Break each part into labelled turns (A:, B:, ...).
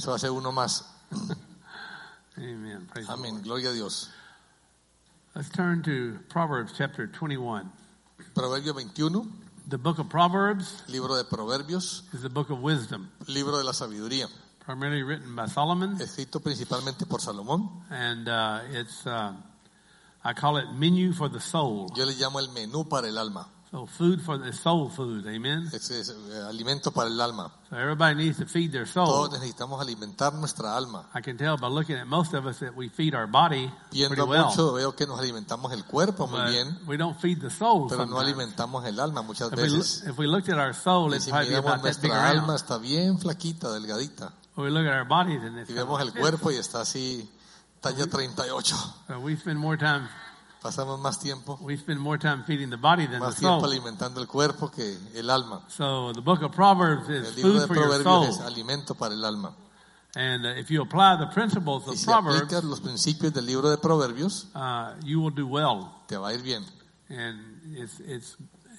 A: Eso hace uno más.
B: Amen. Praise the
A: Amén.
B: Lord.
A: Gloria a Dios.
B: Let's turn to Proverbs chapter 21.
A: Proverbio 21,
B: The book of Proverbs
A: libro de Proverbios,
B: is the book of wisdom,
A: libro de la sabiduría,
B: primarily written by Solomon,
A: escrito principalmente por Salomón.
B: and it's I call it menu for the soul.
A: Yo le llamo el menú para el alma.
B: So food for the soul food, amen.
A: Es alimento para el alma.
B: So everybody needs to feed their soul.
A: Todos necesitamos alimentar nuestra alma.
B: I can tell by looking at most of us that we feed our body pretty
A: Viendo
B: well,
A: mucho veo que nos alimentamos el cuerpo muy
B: but
A: bien,
B: we don't feed the soul
A: pero no
B: sometimes.
A: alimentamos el alma muchas
B: If
A: veces.
B: we looked at our soul,
A: Y
B: it'd
A: si
B: probably be
A: miramos
B: about that big
A: nuestra alma
B: around.
A: está bien flaquita, delgadita.
B: We look at our bodies and it's
A: Y vemos el cuerpo y está así, talla 38.
B: we spend more time
A: Pasamos más tiempo
B: feeding the body than the
A: Más tiempo
B: soul.
A: alimentando el cuerpo que el alma.
B: So the book of Proverbs is
A: El libro
B: food
A: de
B: for your
A: Proverbios es
B: soul.
A: alimento para el alma.
B: And if you apply the principles
A: Y
B: of
A: si
B: Proverbs,
A: aplicas los principios del libro de Proverbios,
B: you will do well.
A: te va a ir bien.
B: And it's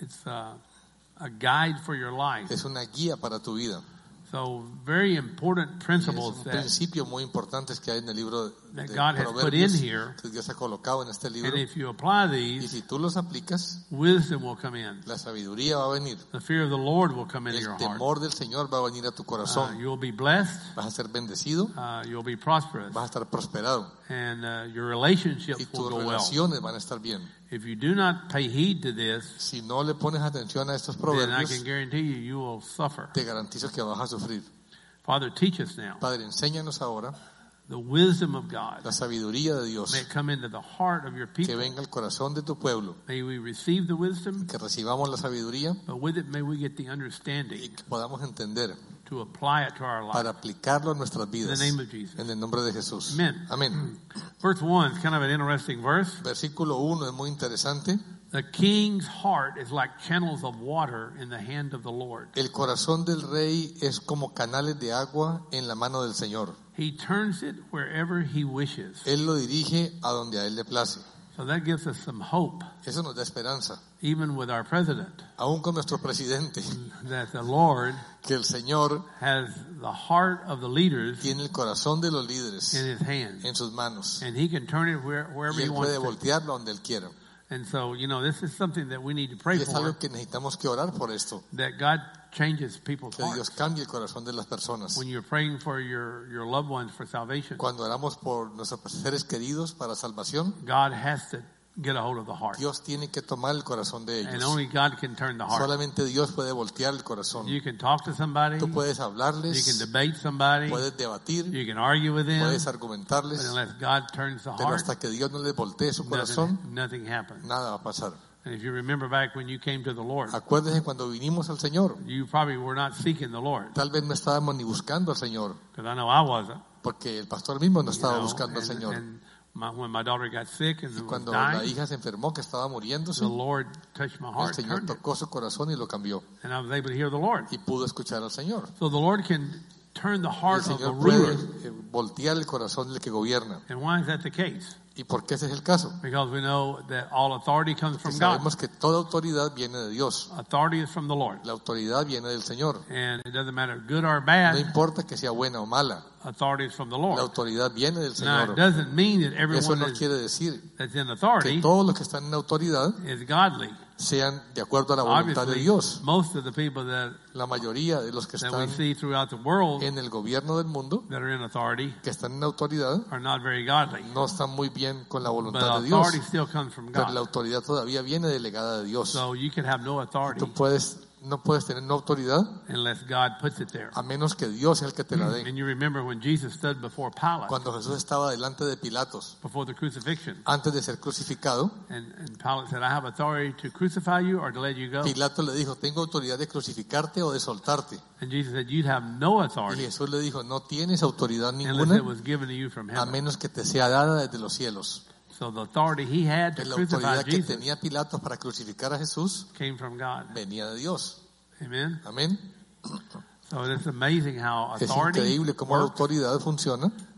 B: a guide for your life.
A: Es una guía para tu vida.
B: So very important
A: Y
B: principles
A: es un
B: that
A: principio muy importante que hay en el libro
B: that
A: de
B: God has put in
A: Proverbios
B: here.
A: que Dios ha colocado en este libro.
B: And if you apply
A: Y
B: these,
A: si tú los aplicas,
B: wisdom will come in.
A: la sabiduría va a venir.
B: The fear of the Lord will come into
A: El
B: your heart.
A: temor del Señor va a venir a tu corazón.
B: You'll be blessed.
A: Vas a ser bendecido,
B: You'll be prosperous.
A: vas a estar prosperado.
B: And your relationships
A: Y
B: will
A: tus
B: go well.
A: relaciones van a estar bien.
B: If you do not pay heed to this,
A: Si no le pones atención a estos
B: then I
A: proverbios,
B: can guarantee you will suffer.
A: te garantizo que vas a sufrir.
B: Father, teach us now
A: Padre, enséñanos ahora
B: the wisdom of God.
A: la sabiduría de Dios,
B: May it come into the heart of your
A: que
B: people.
A: venga al corazón de tu pueblo,
B: May we receive the wisdom,
A: que recibamos la sabiduría
B: but with it may we get the
A: y
B: understanding
A: que podamos entender
B: to apply it to our
A: para
B: life.
A: aplicarlo a nuestras
B: In
A: vidas.
B: the name of Jesus.
A: En el nombre de Jesús.
B: Amen.
A: Amén.
B: Verse 1 is kind of an interesting verse.
A: Versículo 1 es muy interesante.
B: The king's heart is like channels of water in the hand of the Lord.
A: El corazón del rey es como canales de agua en la mano del Señor.
B: He turns it wherever he wishes.
A: Él lo dirige a donde a él le place.
B: So that gives us some hope,
A: Eso nos da esperanza.
B: even with our president,
A: Aún con nuestro presidente,
B: that the Lord
A: que el Señor
B: has the heart of the leaders
A: tiene el corazón de los líderes
B: in his hand.
A: en sus manos.
B: And he can turn it wherever
A: Y
B: he
A: él
B: wants
A: puede
B: to.
A: voltearlo donde él quiera.
B: And so, this is something that we need to pray
A: Y es
B: for,
A: algo que necesitamos que orar por esto.
B: that God changes people's
A: Que Dios
B: hearts.
A: cambie el corazón de las personas.
B: When you're praying for your loved ones for salvation,
A: Cuando oramos por nuestros seres queridos para salvación,
B: God has to get a hold of the heart.
A: Dios tiene que tomar el corazón de
B: And
A: ellos.
B: only God can turn the heart.
A: Solamente Dios puede voltear el corazón.
B: You can talk to somebody,
A: Tú puedes
B: you can
A: hablarles,
B: debate somebody,
A: puedes debatir,
B: you can argue with them,
A: puedes
B: but
A: argumentarles,
B: unless God turns the
A: pero
B: heart,
A: hasta que Dios no les voltee su corazón,
B: nothing happens.
A: nada va a pasar.
B: And if you remember back when you came to the Lord,
A: Acuérdense cuando vinimos al Señor,
B: you probably were not seeking the Lord,
A: tal vez no estábamos ni buscando al Señor,
B: because I know I wasn't.
A: porque el pastor mismo no
B: You
A: estaba
B: know,
A: buscando al Señor.
B: and when my daughter got sick and
A: Y
B: was
A: cuando la
B: dying,
A: hija se enfermó, que estaba muriéndose,
B: the Lord touched my
A: el
B: heart,
A: Señor
B: turned it,
A: tocó su corazón y lo cambió.
B: and I was able to hear the Lord.
A: Y pudo escuchar al Señor.
B: So the Lord can turn the
A: Y el
B: heart of the
A: Señor puede
B: ruler.
A: voltear el corazón del que gobierna.
B: And why is that the case?
A: ¿Y por qué ese es el caso?
B: Because we know that all authority comes
A: Porque
B: from God.
A: sabemos que toda autoridad viene de Dios.
B: Authority is from the Lord.
A: La autoridad viene del Señor.
B: And it doesn't matter good or
A: No
B: bad,
A: importa que sea buena o mala.
B: authority is from the
A: La
B: Lord.
A: autoridad viene del
B: Now, it
A: Señor.
B: doesn't mean that
A: Eso
B: everyone
A: no quiere decir
B: that's in
A: que
B: authority
A: todos los que están en autoridad
B: is godly.
A: sean de acuerdo a la voluntad de
B: Obviously,
A: Dios.
B: most of the people that
A: La mayoría de los que
B: we
A: están
B: see throughout the world
A: en el gobierno del mundo,
B: that are in authority
A: que están en autoridad,
B: are not very godly.
A: no están muy bien con la
B: But
A: voluntad de Dios.
B: authority still comes from
A: Pero la
B: God.
A: autoridad todavía viene delegada de Dios.
B: So you can have no authority
A: Tú no puedes tener una autoridad
B: unless God puts it there.
A: a menos que Dios sea el que te la dé.
B: And you remember when Jesus stood before Pilate,
A: Cuando Jesús estaba delante de Pilatos,
B: before the crucifixion,
A: antes de ser crucificado,
B: and Pilate said, I have authority to crucify you or to let you go.
A: Pilato le dijo, tengo autoridad de crucificarte o de soltarte.
B: And Jesus said, you'd have no
A: Y
B: authority
A: Jesús le dijo, no tienes autoridad
B: unless
A: ninguna
B: it was given to you from
A: a
B: heaven.
A: menos que te sea dada desde los cielos.
B: So the authority he had to
A: La
B: crucify
A: autoridad que
B: Jesus
A: tenía Pilato para crucificar a Jesús
B: came from God.
A: venía de Dios.
B: Amen.
A: Amén.
B: So it's amazing how
A: Es
B: authority
A: increíble cómo la
B: works,
A: autoridad funciona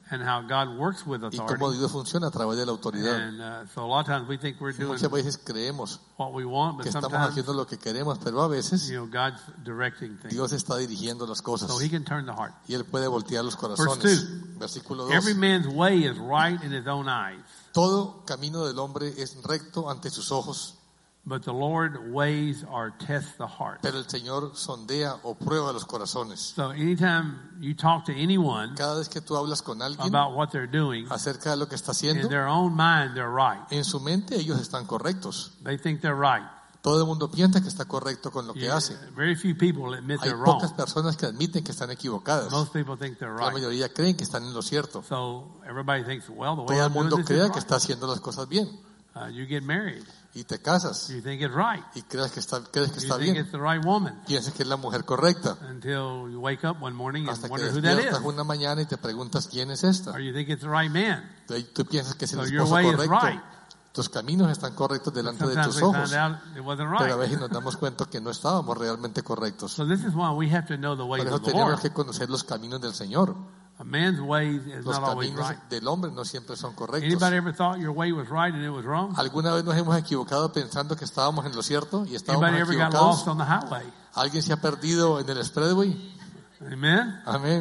B: and how God works with
A: y
B: authority.
A: cómo Dios funciona a través de la autoridad.
B: And so a lot of times we think we're
A: Y
B: doing
A: muchas veces creemos
B: what we want, but
A: que estamos
B: sometimes,
A: haciendo lo que queremos, pero a veces
B: God's directing things.
A: Dios está dirigiendo las cosas
B: So he can turn the heart.
A: y Él puede voltear los
B: Verse
A: corazones.
B: 2.
A: Versículo 2.
B: Every man's way is right in his own eyes,
A: Todo camino del hombre es recto ante sus ojos,
B: but the Lord weighs or tests the heart.
A: pero el Señor sondea o prueba los corazones.
B: So anytime you talk to anyone
A: Cada vez que tú hablas con alguien
B: about what they're doing,
A: acerca de lo que está
B: in
A: haciendo,
B: their own mind, they're right.
A: en su mente ellos están correctos.
B: They think they're right.
A: Todo el mundo piensa que está correcto con lo que
B: Yeah,
A: hace.
B: very few people admit
A: Hay
B: they're
A: pocas
B: wrong.
A: personas que admiten que están equivocadas.
B: Most people think they're
A: La
B: right.
A: mayoría creen que están en lo cierto.
B: So everybody thinks, well, the way
A: Todo el
B: I'm doing
A: mundo
B: this is
A: cree que
B: right.
A: está haciendo las cosas bien.
B: You get married.
A: Y te casas
B: You think it's right.
A: y crees que está
B: You think
A: bien.
B: it's the right woman
A: Piensas que es la mujer correcta.
B: until you wake up one morning and
A: Hasta que
B: wonder who that
A: despiertas
B: is.
A: una mañana y te preguntas quién es esta.
B: Or you think it's the right man.
A: Tú piensas que es el
B: So your
A: esposo
B: way is
A: correcto.
B: right.
A: Tus caminos están correctos delante de
B: Sometimes
A: tus
B: we
A: ojos.
B: find out it wasn't
A: Pero a
B: right.
A: veces nos damos cuenta que no estábamos realmente correctos.
B: So this is why we have to know the ways
A: Por eso
B: of the
A: tenemos
B: Lord.
A: que conocer los caminos del Señor.
B: A man's ways is
A: Los
B: not always
A: caminos
B: right.
A: del hombre no siempre son correctos.
B: Anybody ever thought your way was right and it was wrong?
A: ¿Alguna vez nos hemos equivocado pensando que estábamos en lo cierto y estábamos
B: Anybody ever got
A: equivocados?
B: lost on the highway?
A: ¿Alguien se ha perdido en el expressway?
B: Amen?
A: Amén.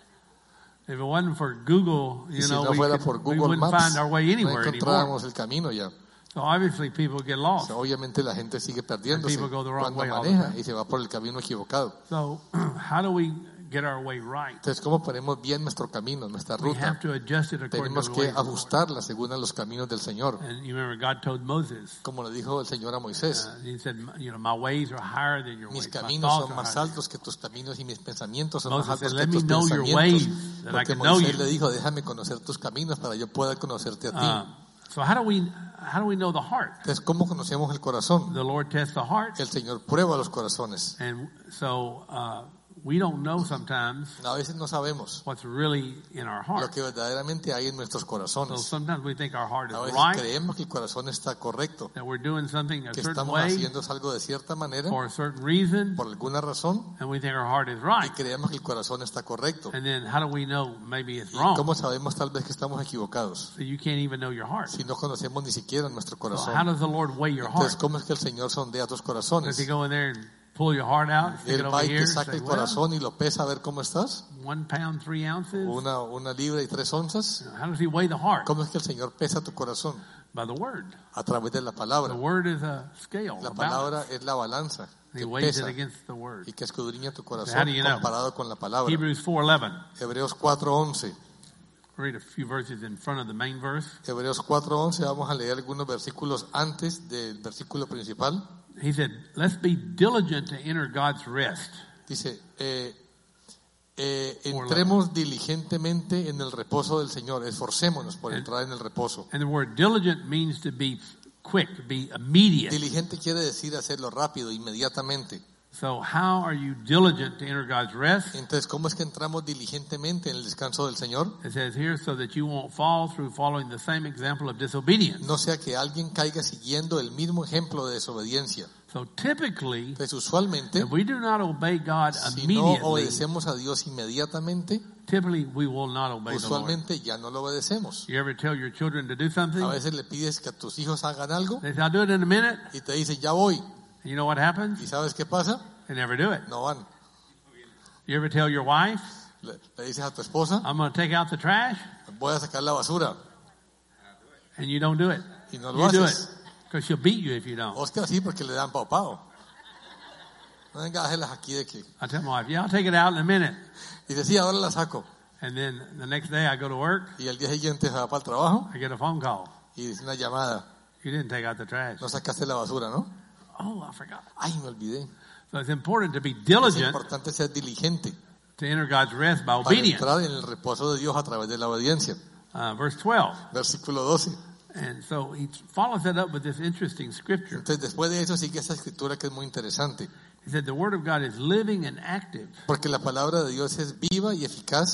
B: If it wasn't for Google,
A: Y
B: you
A: si
B: know,
A: no
B: we,
A: fuera
B: could,
A: por
B: we
A: Google
B: wouldn't
A: Maps,
B: find our way
A: no
B: anywhere anymore.
A: encontrábamos el camino ya.
B: So obviously people get
A: O
B: lost.
A: sea, obviamente la gente sigue perdiéndose
B: And people go the wrong
A: cuando
B: way all the
A: maneja
B: time.
A: y se va por el camino equivocado.
B: So how do we get our way right?
A: Entonces, ¿cómo ponemos bien nuestro camino, nuestra
B: We
A: ruta?
B: have to adjust it according to
A: Tenemos
B: the
A: que
B: ways of the Lord.
A: ajustarla según a los caminos del Señor.
B: And you remember God told Moses,
A: Como le dijo el Señor a Moisés,
B: he said, my ways are higher than your
A: mis
B: ways. My
A: caminos
B: thoughts
A: son
B: are
A: más
B: higher.
A: altos que tus caminos y mis pensamientos son
B: Moses
A: más altos
B: said,
A: que
B: "Let me
A: tus
B: know your
A: pensamientos.
B: ways, that I
A: Porque
B: can know
A: Moisés
B: you."
A: le dijo, déjame conocer tus caminos para yo poder conocerte a ti.
B: So how do we know the heart?
A: Entonces, ¿cómo conocemos el corazón?
B: The Lord tests the heart,
A: El Señor prueba los corazones.
B: and so we don't know sometimes
A: A veces no sabemos
B: what's really in our
A: lo
B: heart.
A: que verdaderamente hay en nuestros
B: So
A: corazones.
B: sometimes we think our heart is
A: A veces
B: right,
A: creemos que el corazón está correcto,
B: that we're doing something a
A: que
B: certain
A: estamos
B: way
A: haciendo algo de cierta manera,
B: for a certain reason,
A: por alguna razón,
B: and we think our heart is
A: y
B: right.
A: creemos que el corazón está correcto.
B: And then how do we know maybe it's
A: ¿Y
B: wrong?
A: cómo sabemos tal vez que estamos equivocados?
B: So you can't even know your heart.
A: Si no conocemos ni siquiera nuestro
B: So how
A: corazón.
B: does the Lord weigh your
A: Entonces,
B: heart?
A: ¿cómo es que el Señor sondea tus
B: Does
A: corazones?
B: he go in there and pull your heart out, stick it
A: Él
B: over
A: va y
B: here,
A: te
B: and
A: saca
B: say,
A: el
B: well,
A: corazón y lo pesa a ver cómo estás.
B: 1 pound, 3 ounces?
A: Una libra y 3 onzas.
B: How does he weigh the heart?
A: ¿Cómo es que el Señor pesa tu corazón?
B: By the word.
A: A través de la
B: The
A: palabra.
B: word is a scale,
A: La
B: a balance.
A: palabra es la balanza
B: He
A: que
B: weighs it
A: pesa
B: against the word.
A: y que escudriña tu
B: How
A: corazón
B: do you know?
A: comparado con la palabra.
B: Hebrews 4:11.
A: Hebreos 4:11.
B: Read a few verses in front of the main verse.
A: Hebreos 4:11, vamos a leer algunos versículos antes del versículo principal.
B: He said, let's be diligent to enter God's rest.
A: Dice, entremos diligentemente en el reposo del Señor, esforcémonos por entrar en el reposo.
B: And the word diligent means to be quick, be immediate.
A: Diligente quiere decir hacerlo rápido, inmediatamente.
B: So how are you diligent to enter God's rest?
A: Entonces, ¿cómo es que entramos diligentemente en el descanso del Señor?
B: It says here, so that you won't fall through following the same example of disobedience.
A: No sea que alguien caiga siguiendo el mismo ejemplo de desobediencia.
B: So typically,
A: Entonces, usualmente,
B: if we do not obey God
A: si no
B: immediately,
A: obedecemos a Dios inmediatamente,
B: typically we will not obey the Lord.
A: usualmente ya no lo obedecemos.
B: You ever tell your children to do something?
A: A veces le pides que a tus hijos hagan algo
B: They say, I'll do it in a minute.
A: y te dicen, ya voy.
B: You know what happens?
A: ¿Y sabes qué pasa?
B: They never do it.
A: No van.
B: You ever tell your wife,
A: Le dices a tu esposa,
B: I'm going to take out the trash,
A: voy a sacar la basura.
B: and you don't do it.
A: Y no lo
B: You do it,
A: haces.
B: because she'll beat you if you don't.
A: Oscar sí, porque le dan pao pao. No venga, déjelas aquí de que.
B: I tell my wife, yeah, I'll take it out in a minute.
A: Y dice, sí, ahora la saco.
B: And then the next day I go to work,
A: Y el día siguiente se va para el trabajo
B: I get a phone call.
A: y dice una llamada.
B: You didn't take out the trash.
A: No sacaste la basura, ¿no?
B: Oh, I forgot.
A: Ay, me olvidé.
B: So it's important to be
A: Es
B: diligent
A: importante ser diligente
B: to enter God's rest by
A: para
B: obedience.
A: entrar en el reposo de Dios a través de la obediencia.
B: Verse 12.
A: Versículo 12.
B: And so he follows that up with this interesting scripture.
A: Entonces, después de eso sigue esa escritura que es muy interesante.
B: He said the word of God is living and active.
A: Porque la palabra de Dios es viva y eficaz.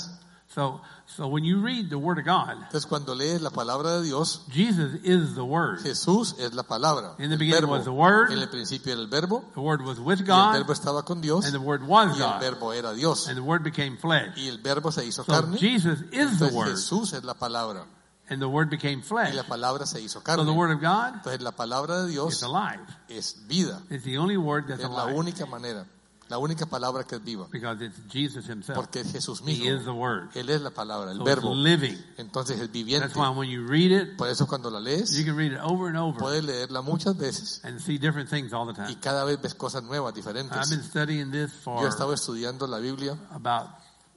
B: So when you read the Word of God,
A: Entonces cuando lees la palabra de Dios,
B: Jesus is the Word.
A: Jesús es la palabra.
B: In the
A: el
B: beginning
A: verbo.
B: was the Word.
A: En el principio era el verbo.
B: The Word was with
A: Y el
B: God,
A: verbo estaba con Dios.
B: and the Word was
A: Y el
B: God,
A: verbo era Dios.
B: and the Word became flesh.
A: Y el verbo se hizo
B: So
A: carne.
B: Jesus is the
A: Entonces
B: Word,
A: Jesús es la palabra.
B: and the Word became
A: Y
B: flesh.
A: la palabra se hizo
B: So
A: carne.
B: the Word of God
A: Entonces la palabra de
B: is
A: Dios
B: alive.
A: es vida.
B: It's the only Word that's
A: Es la
B: alive
A: única manera. La única palabra que es viva.
B: because it's Jesus Himself.
A: Porque es Jesús
B: He is the
A: mismo.
B: Word.
A: Él es la palabra, el
B: So it's
A: verbo.
B: living.
A: Entonces es viviente.
B: That's why when you read it,
A: Por eso cuando la lees,
B: you can read it over and over
A: puedes leerla muchas veces
B: and see different things all the
A: y
B: time.
A: cada vez ves cosas nuevas,
B: I've
A: diferentes.
B: been studying this
A: Yo he
B: for
A: estado estudiando la Biblia
B: about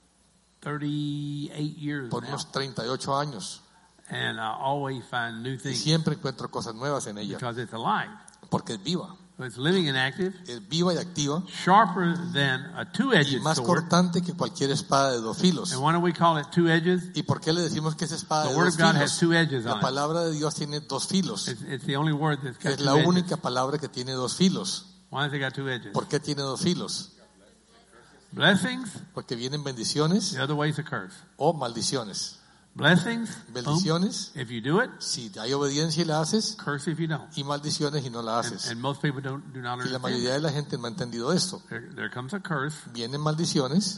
B: 38 years
A: por
B: now,
A: unos 38 años
B: and I always find new
A: y
B: things
A: siempre encuentro cosas nuevas en ella
B: because it's alive.
A: porque es viva.
B: So it's living and active,
A: Es viva y activa
B: sharper than a
A: y
B: two-edged
A: más
B: sword.
A: cortante que cualquier espada de dos filos.
B: And why do we call it two edges?
A: ¿Y por qué le decimos que es espada
B: The
A: de
B: Word
A: dos
B: of God has
A: filos?
B: two edges
A: La
B: on it.
A: palabra de Dios tiene dos filos.
B: It's the only word that's got
A: Es
B: two
A: la
B: edges.
A: única palabra que tiene dos filos.
B: Why does it got two edges?
A: ¿Por qué tiene dos filos?
B: Blessings,
A: Porque vienen bendiciones
B: the other way is a curse.
A: o maldiciones.
B: Blessings,
A: Bendiciones,
B: if you do it,
A: si hay obediencia y la haces,
B: curse if you don't.
A: y maldiciones y no la haces.
B: And most people do not
A: Y la
B: understand.
A: mayoría de la gente no ha entendido esto.
B: There comes a curse
A: Vienen maldiciones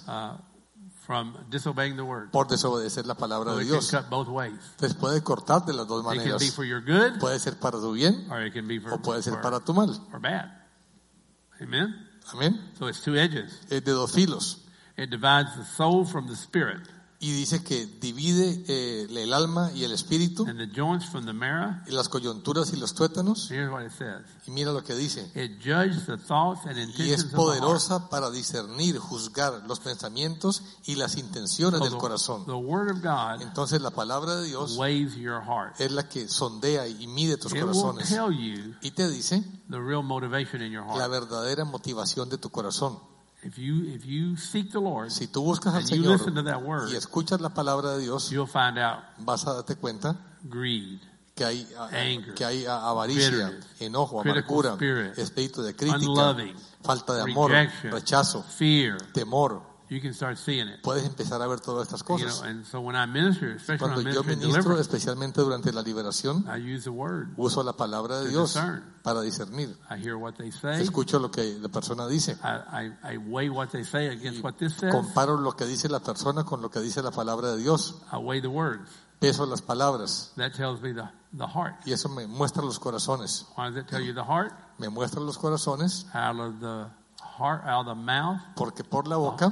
B: from disobeying the word.
A: por desobedecer la palabra
B: So
A: de
B: it can
A: Dios.
B: cut both ways.
A: Entonces puede cortar de las dos
B: It can be
A: maneras.
B: for your good,
A: Puede ser para tu bien
B: or it can be for,
A: o puede ser
B: for,
A: para tu mal.
B: or bad. Amen?
A: Amén.
B: So it's two edges.
A: Es de dos filos.
B: It divides the soul from the spirit,
A: Y dice que divide el alma y el espíritu,
B: and the joints from the marrow.
A: y las coyunturas y los tuétanos.
B: Here's what it says.
A: Y mira lo que dice.
B: It judges the thoughts and
A: Y es
B: intentions of the heart.
A: poderosa para discernir, juzgar los pensamientos y las intenciones
B: So
A: del corazón.
B: the word of God
A: Entonces la palabra de Dios
B: weighs your heart.
A: es la que sondea y mide tus
B: It will
A: corazones.
B: tell you
A: Y te dice
B: the real motivation in your
A: la
B: heart.
A: verdadera motivación de tu corazón.
B: If you seek the Lord
A: Si tú buscas al
B: and you
A: Señor
B: listen to that word,
A: y escuchas la palabra de Dios,
B: you'll find out
A: vas a darte cuenta
B: greed,
A: que hay,
B: Anger,
A: avaricia,
B: bitterness,
A: enojo,
B: critical
A: amargura,
B: spirit,
A: espíritu de crítica,
B: unloving,
A: falta de amor,
B: rejection,
A: rechazo,
B: fear.
A: temor.
B: You can start seeing it.
A: Puedes empezar a ver todas estas
B: You know,
A: cosas.
B: and so when I minister, especially
A: Cuando
B: when I'm
A: yo
B: ministering
A: ministro,
B: deliverance,
A: especialmente durante la liberación,
B: I use the word.
A: uso la palabra de
B: To
A: Dios
B: discern.
A: para discernir.
B: I hear what they say.
A: Escucho lo que la persona dice.
B: I weigh what they say against what this says.
A: Comparo lo que dice la persona con lo que dice la palabra de Dios.
B: I weigh the words.
A: Peso las palabras.
B: That tells me the heart.
A: Y eso me muestra los corazones.
B: Why does it tell you the heart?
A: Me muestra los corazones
B: Out of the heart, out of the mouth.
A: porque por la boca,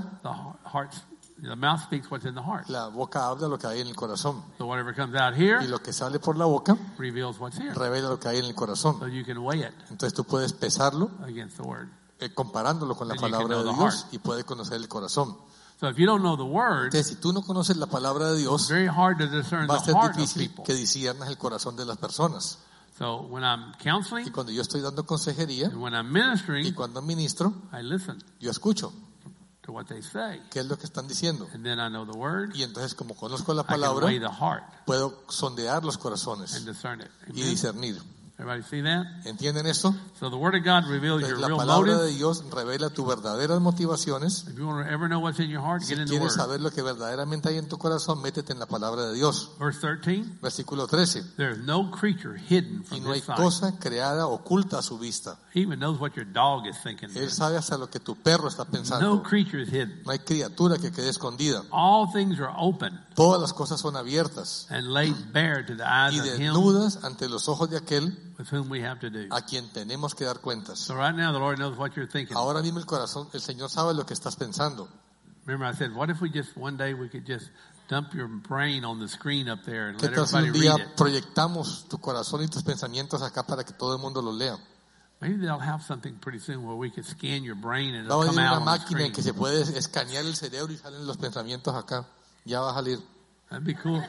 B: The mouth speaks what's in the heart.
A: la boca habla lo que hay en el corazón.
B: So whatever comes out here
A: Y lo que sale por la boca
B: reveals what's here.
A: revela lo que hay en el corazón.
B: So you can weigh it
A: Entonces tú puedes pesarlo
B: against the word.
A: comparándolo con la
B: And you can
A: palabra de
B: know the
A: Dios
B: heart.
A: y puedes conocer el corazón.
B: So if you don't know the word,
A: Entonces si tú no conoces la palabra de
B: it's
A: Dios,
B: very hard to discern
A: va a
B: the
A: ser
B: heart of
A: difícil
B: people.
A: que disciernas el corazón de las personas.
B: So when I'm counseling
A: Y cuando yo estoy dando consejería
B: and when I'm
A: y
B: ministering,
A: cuando ministro,
B: I listen
A: yo escucho
B: to what they say.
A: qué es lo que están diciendo.
B: And then I know the word.
A: Y entonces como conozco la
B: I can
A: palabra,
B: weigh the heart
A: puedo sondear los
B: and
A: corazones
B: discern it.
A: y
B: Amen?
A: discernir.
B: Everybody see that?
A: ¿Entienden esto?
B: So the word of God reveals your
A: Entonces, la
B: real
A: palabra de
B: motives.
A: Dios revela tus verdaderas motivaciones.
B: If you want to ever know what's in your heart,
A: Si
B: get in the
A: quieres
B: word.
A: saber lo que verdaderamente hay en tu corazón, métete en la palabra de Dios.
B: Verse 13,
A: Versículo 13.
B: there is no creature hidden
A: Y
B: from
A: no hay
B: his sight.
A: cosa creada oculta a su vista.
B: He even knows what your dog is thinking.
A: Él sabe hasta lo que tu perro está
B: No
A: pensando.
B: creature is hidden.
A: No hay criatura que quede escondida.
B: All things are open
A: Todas las cosas son abiertas
B: and laid bare to the eyes
A: y
B: of him
A: desnudas ante los ojos de aquel
B: with whom we have to do.
A: a quien tenemos que dar cuentas.
B: So right now the Lord knows what you're thinking.
A: Ahora mismo el Señor sabe lo que estás pensando.
B: Remember I said, what if we just one day we could just dump your brain on the screen up there and
A: ¿Qué
B: let
A: tal si un
B: everybody
A: día
B: read it?
A: proyectamos tu corazón y tus pensamientos acá para que todo el mundo los lea?
B: Maybe they'll have something pretty soon where we could scan your brain and
A: Va
B: it'll
A: a
B: come
A: venir
B: out
A: una
B: on the
A: máquina en
B: screen.
A: que se puede escanear el cerebro y salen los pensamientos acá. Ya va a salir.
B: That'd be cool.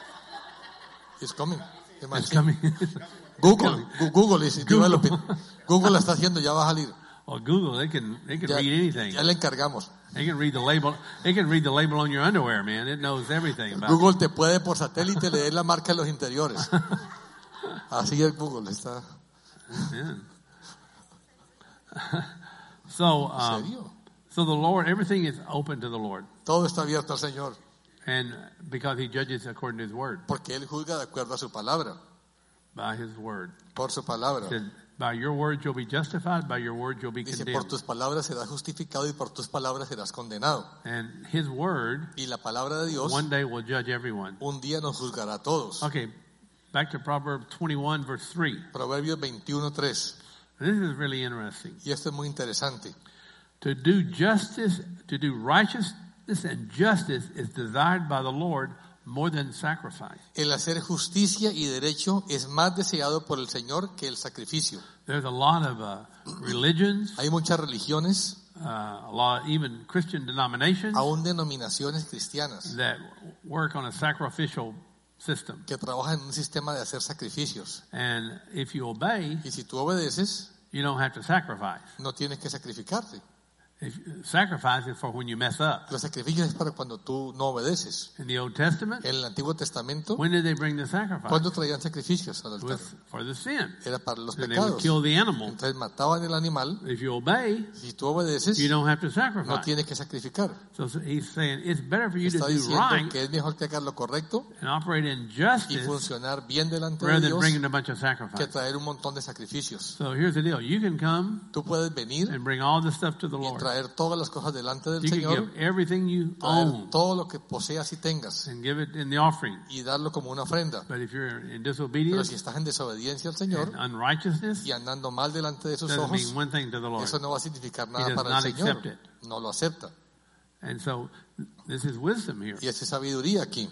A: It's coming.
B: It's coming.
A: Google is developing. Google la está haciendo, ya va a salir.
B: Or Google, they can
A: Ya,
B: read anything.
A: ya le encargamos.
B: They can read the label. They can read the label on your underwear, man. It knows everything about it.
A: Google te puede por satélite leer la marca de los interiores. Así es Google, está.
B: Yeah. So,
A: ¿En serio?
B: so the Lord, everything is open to the Lord.
A: Todo está abierto al Señor.
B: And because he judges according to his word,
A: Porque Él juzga de acuerdo a su palabra,
B: by his word.
A: por su palabra.
B: He said, by your words you'll be justified, by your words you'll be
A: Dice, por
B: condemned.
A: tus palabras serás justificado y por tus palabras serás condenado.
B: And his word
A: Y la palabra de Dios
B: one day will judge everyone.
A: un día nos juzgará a todos.
B: Okay, back to Proverbs 21 verse 3.
A: Proverbios 21:3.
B: This is really interesting.
A: Y esto es muy interesante.
B: To do justice, to do righteousness and justice is desired by the Lord more than sacrifice.
A: El hacer justicia y derecho es más deseado por el Señor que el sacrificio.
B: There's a lot of religions,
A: Hay muchas religiones,
B: a lot of even Christian denominations
A: aún denominaciones cristianas,
B: that work on a sacrificial system.
A: que trabajan en un sistema de hacer sacrificios.
B: And if you obey,
A: Y si tú obedeces,
B: you don't have to sacrifice.
A: no tienes que sacrificarte.
B: Sacrifice is for when you mess up.
A: Los sacrificios es para cuando tú no obedeces.
B: In the Old Testament,
A: En el Antiguo Testamento,
B: when did they bring the sacrifice?
A: ¿cuándo traían sacrificios al
B: It
A: altar?
B: was for the sin.
A: Era para los
B: So they would
A: pecados.
B: kill the animal.
A: Entonces mataban el animal.
B: If you obey,
A: Si tú obedeces,
B: you don't have to
A: no
B: sacrifice.
A: tienes que sacrificar.
B: So he's saying it's better for you to
A: Está
B: do
A: diciendo
B: right
A: que es mejor que hagas lo correcto
B: and operate in
A: y
B: justice
A: funcionar bien delante de
B: rather than
A: Dios
B: bringing a bunch of
A: que
B: sacrifice.
A: traer un montón de sacrificios.
B: So here's the deal. You can come
A: Tú puedes venir
B: and bring all this stuff to the
A: y
B: Lord.
A: traer todas las cosas delante del
B: You can
A: Señor,
B: give everything you
A: traer
B: own
A: todo lo que poseas y tengas
B: and give it in the offering.
A: y darlo como una ofrenda.
B: But if you're in
A: Pero
B: disobedience
A: si estás en desobediencia al Señor
B: and unrighteousness,
A: y andando mal delante de sus
B: doesn't
A: ojos,
B: mean one thing to the Lord.
A: eso no va a significar
B: He
A: nada
B: does
A: para el
B: not
A: Señor.
B: accept it.
A: No lo acepta.
B: And so this is wisdom here.
A: Y esa es sabiduría aquí.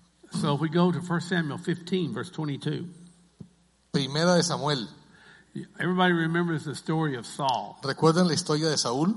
B: So if we go to 1 Samuel 15, verse 22.
A: Primera de Samuel.
B: Everybody remembers the story of Saul.
A: ¿Recuerdan la historia de Saúl?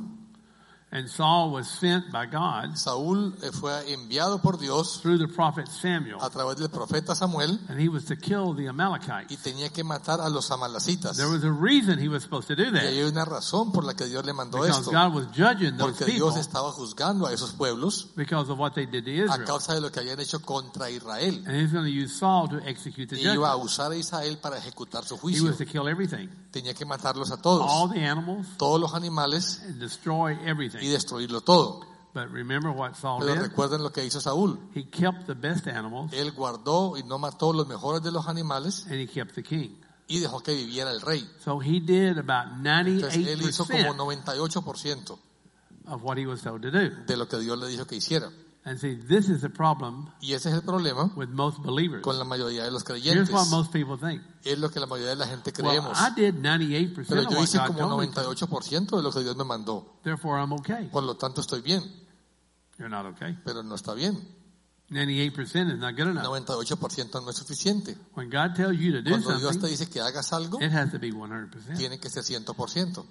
B: And Saul was sent by God
A: Saúl fue enviado por Dios
B: through the prophet Samuel.
A: a través del profeta Samuel
B: And he was to kill the
A: y
B: Amalekites.
A: tenía que matar a los amalacitas.
B: There was a reason he was supposed to do
A: Y
B: that.
A: hay una razón por la que Dios le mandó
B: Because
A: esto.
B: God was judging those
A: Porque
B: people
A: Dios estaba juzgando a esos pueblos
B: because of what they did to
A: a
B: Israel.
A: causa de lo que habían hecho contra Israel.
B: And he's going to use Saul to execute the
A: Y iba a
B: judgment.
A: usar a Israel para ejecutar su
B: He
A: juicio.
B: was to kill everything.
A: Tenía que matarlos a
B: All
A: todos,
B: the animals
A: todos los animales,
B: and destroy
A: y
B: everything.
A: destruirlo todo.
B: But remember what Saul
A: Pero
B: did?
A: recuerden lo que hizo Saúl.
B: He kept the best animals
A: Él guardó y no mató los mejores de los animales
B: and he kept the king.
A: y dejó que viviera el rey.
B: So he did about
A: Entonces él hizo como
B: 98%
A: 98%
B: of what he was told to do.
A: de lo que Dios le dijo que hiciera.
B: And see, this is the problem
A: Y ese es el problema
B: with most believers.
A: con la mayoría de los
B: Here's
A: creyentes.
B: what most people think.
A: Es lo que la mayoría de la gente
B: Well,
A: creemos.
B: I did 98%
A: Pero
B: of
A: yo
B: what
A: hice
B: God
A: como
B: told me to.
A: 98% de lo que Dios me mandó.
B: Therefore, I'm okay.
A: Por lo tanto estoy bien,
B: You're not okay.
A: pero no está bien.
B: 98% is not good enough.
A: 98% no es suficiente.
B: When God tells you to do
A: Cuando Dios te
B: something,
A: dice que hagas algo,
B: it has to be 100%.
A: tiene que ser 100%.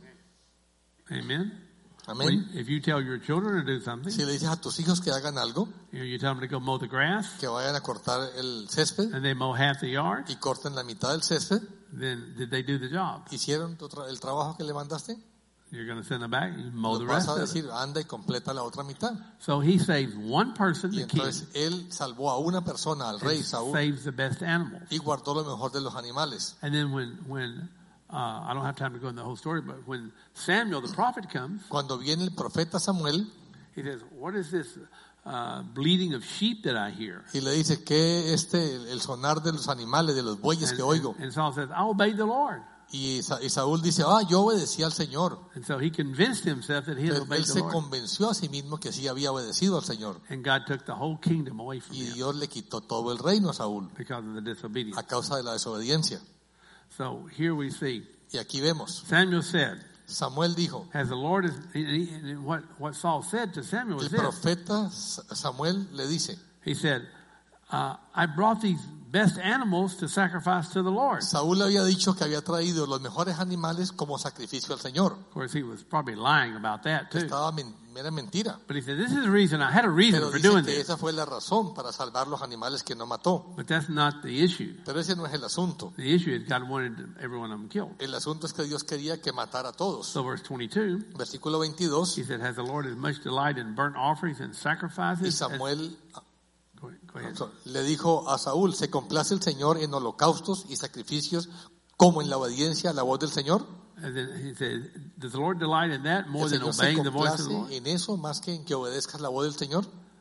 B: Amen?
A: Amén.
B: If you tell your children to do something,
A: Si le dices a tus hijos que hagan algo,
B: you tell them to go mow the grass,
A: que vayan a cortar el césped
B: and they mow half the yard,
A: y corten la mitad del césped,
B: then did they do the job?
A: ¿hicieron el trabajo que le mandaste?
B: You're going to send them back and mow
A: Lo
B: the
A: vas
B: rest
A: a
B: of it.
A: decir, anda y completa la otra mitad.
B: So he saves one person,
A: Y
B: the king,
A: entonces él salvó a una persona, al rey
B: and
A: Saúl,
B: saves the best animals.
A: y guardó lo mejor de los animales.
B: And then when I don't have time to go into the whole story, but when Samuel the prophet comes,
A: Cuando viene el profeta Samuel
B: he says, "What is this bleating of sheep that I hear?"
A: y le dice que el sonar de los animales, de los bueyes que oigo.
B: And Saul says, "I obeyed the Lord."
A: Y Saúl dice, yo obedecí al Señor.
B: And so he convinced himself that he had
A: Él
B: obeyed the
A: se
B: Lord.
A: convenció a sí mismo que sí había obedecido al Señor.
B: And God took the whole kingdom away from
A: Y
B: him
A: Dios le quitó todo el reino a Saúl
B: because of the disobedience.
A: a causa de la desobediencia.
B: So here we see
A: Y aquí vemos,
B: Samuel said,
A: Samuel dijo,
B: "As the Lord is," and what Saul said to Samuel was
A: el
B: this.
A: profeta Samuel le dice,
B: He said, "I brought these best animals to sacrifice to the Lord."
A: Saúl le había dicho que había traído los mejores animales como sacrificio al Señor.
B: Of course, he was probably lying about that too.
A: Era mentira.
B: But he said, "This is the reason. I had a reason
A: Pero
B: for
A: dice
B: doing
A: que
B: this."
A: esa fue la razón para salvar los animales que no mató.
B: But that's not the issue.
A: Pero ese no es el asunto.
B: The issue is God wanted every one of them killed.
A: El asunto es que Dios quería que matara a todos.
B: So verse 22,
A: Versículo 22.
B: he said, "Has the Lord as much delight in burnt offerings and
A: Y
B: sacrifices?" as-"
A: Samuel
B: Go ahead.
A: le dijo a Saúl, ¿se complace el Señor en holocaustos y sacrificios como en la obediencia a la voz del Señor?
B: And then he said, "Does the Lord delight in that more
A: ¿El
B: than
A: Señor se
B: obeying the voice of the
A: complace
B: Lord?"
A: en eso más que en que obedezcas la voz del Señor?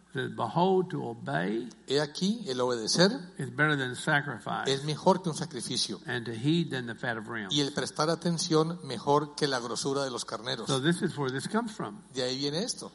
B: It says, behold, to obey
A: He aquí, el obedecer
B: is better than sacrifice,
A: es mejor que un sacrificio,
B: and to heed than the fat of rams.
A: y el prestar atención mejor que la grosura de los carneros.
B: So this is where this comes from.
A: De ahí viene esto.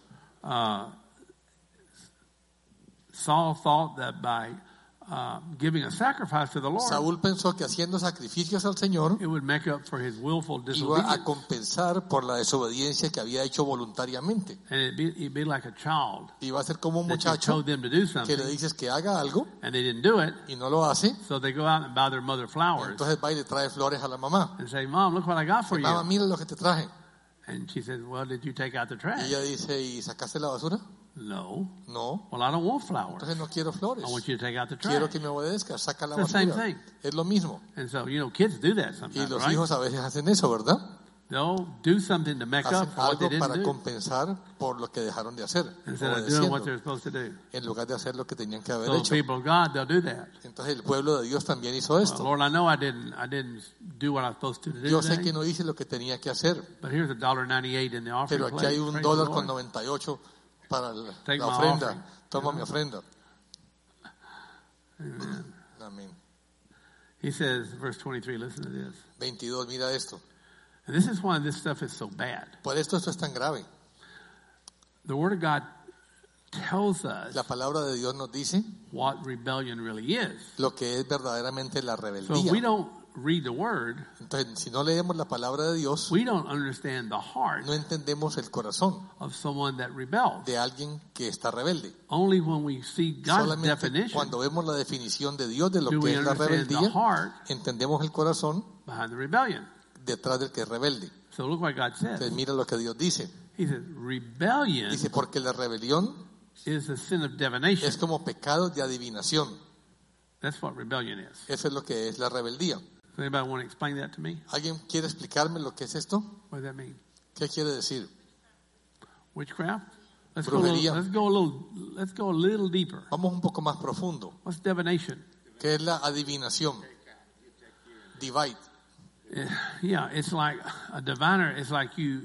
B: Saul thought that by giving a sacrifice to the Lord,
A: Saúl pensó que haciendo sacrificios al Señor
B: it would make up for his willful
A: iba a
B: disobedience.
A: compensar por la desobediencia que había hecho voluntariamente.
B: And it'd be like a child
A: Iba a ser como un
B: that you
A: muchacho
B: told them to do
A: que
B: something,
A: le dices que haga algo
B: and they didn't do it,
A: y no lo hace,
B: so they go out and buy their mother flowers
A: entonces va y le trae flores a la mamá.
B: and say, Mom, look what I got for
A: Mamá,
B: you.
A: mira lo que te traje.
B: And she says, well, did you take out the
A: Y
B: trash?
A: ella dice, ¿y sacaste la basura?
B: No.
A: No,
B: Well, I don't want flowers.
A: entonces no quiero flores.
B: I want you to take out the
A: Quiero
B: trash.
A: que me obedezcas, saca la
B: It's the same
A: basura.
B: thing.
A: Es lo mismo.
B: And so, kids do that
A: Y
B: sometimes,
A: los
B: right?
A: hijos a veces hacen eso, ¿verdad?
B: They'll do something to make
A: Hacen
B: up for what they
A: algo
B: didn't
A: para
B: do
A: compensar por lo que dejaron de hacer,
B: instead of doing
A: obedeciendo,
B: what they're supposed to do.
A: en lugar de hacer lo que tenían que haber
B: So the
A: hecho.
B: people of God, they'll do that.
A: Entonces el pueblo de Dios también hizo esto.
B: Lord, I know I didn't do what I was supposed to do
A: Yo sé que
B: today,
A: no hice lo que tenía que hacer,
B: but here's $1.98 in the offering
A: pero aquí
B: plate.
A: hay $1
B: Praise the
A: con
B: Lord.
A: 98 para
B: Take
A: la
B: my
A: ofrenda.
B: offering.
A: Toma mi ofrenda.
B: Amen.
A: Amén.
B: He says, verse 23, listen to this.
A: 22, mira esto.
B: And this is why this stuff is so bad.
A: Por esto es tan grave.
B: The Word of God tells us
A: La palabra de Dios nos dice
B: what rebellion really is.
A: lo que es verdaderamente la
B: So if
A: rebeldía.
B: we don't read the Word,
A: Entonces, si no leemos la palabra de Dios,
B: we don't understand the heart
A: no entendemos el corazón
B: of someone that rebels.
A: de alguien que está rebelde.
B: Only when we see God's
A: Solamente
B: definition
A: cuando vemos la definición de Dios de lo
B: do
A: que
B: we
A: es la
B: understand the
A: rebeldía,
B: heart
A: entendemos el corazón
B: behind the rebellion.
A: detrás del que es rebelde.
B: So look what God says.
A: Entonces, mira lo que Dios dice.
B: He says, rebellion
A: Dice, porque la rebelión
B: is a sin of divination.
A: es como pecado de adivinación.
B: That's what rebellion is.
A: Eso es lo que es la rebeldía.
B: Does anybody want to explain that to me?
A: ¿Alguien quiere explicarme lo que es esto?
B: What does that mean?
A: ¿Qué quiere decir?
B: Witchcraft? Let's
A: Brujería.
B: go a little deeper.
A: Vamos un poco más profundo.
B: What's divination?
A: ¿Qué es la adivinación? Divide.
B: Yeah, it's like a diviner. It's like you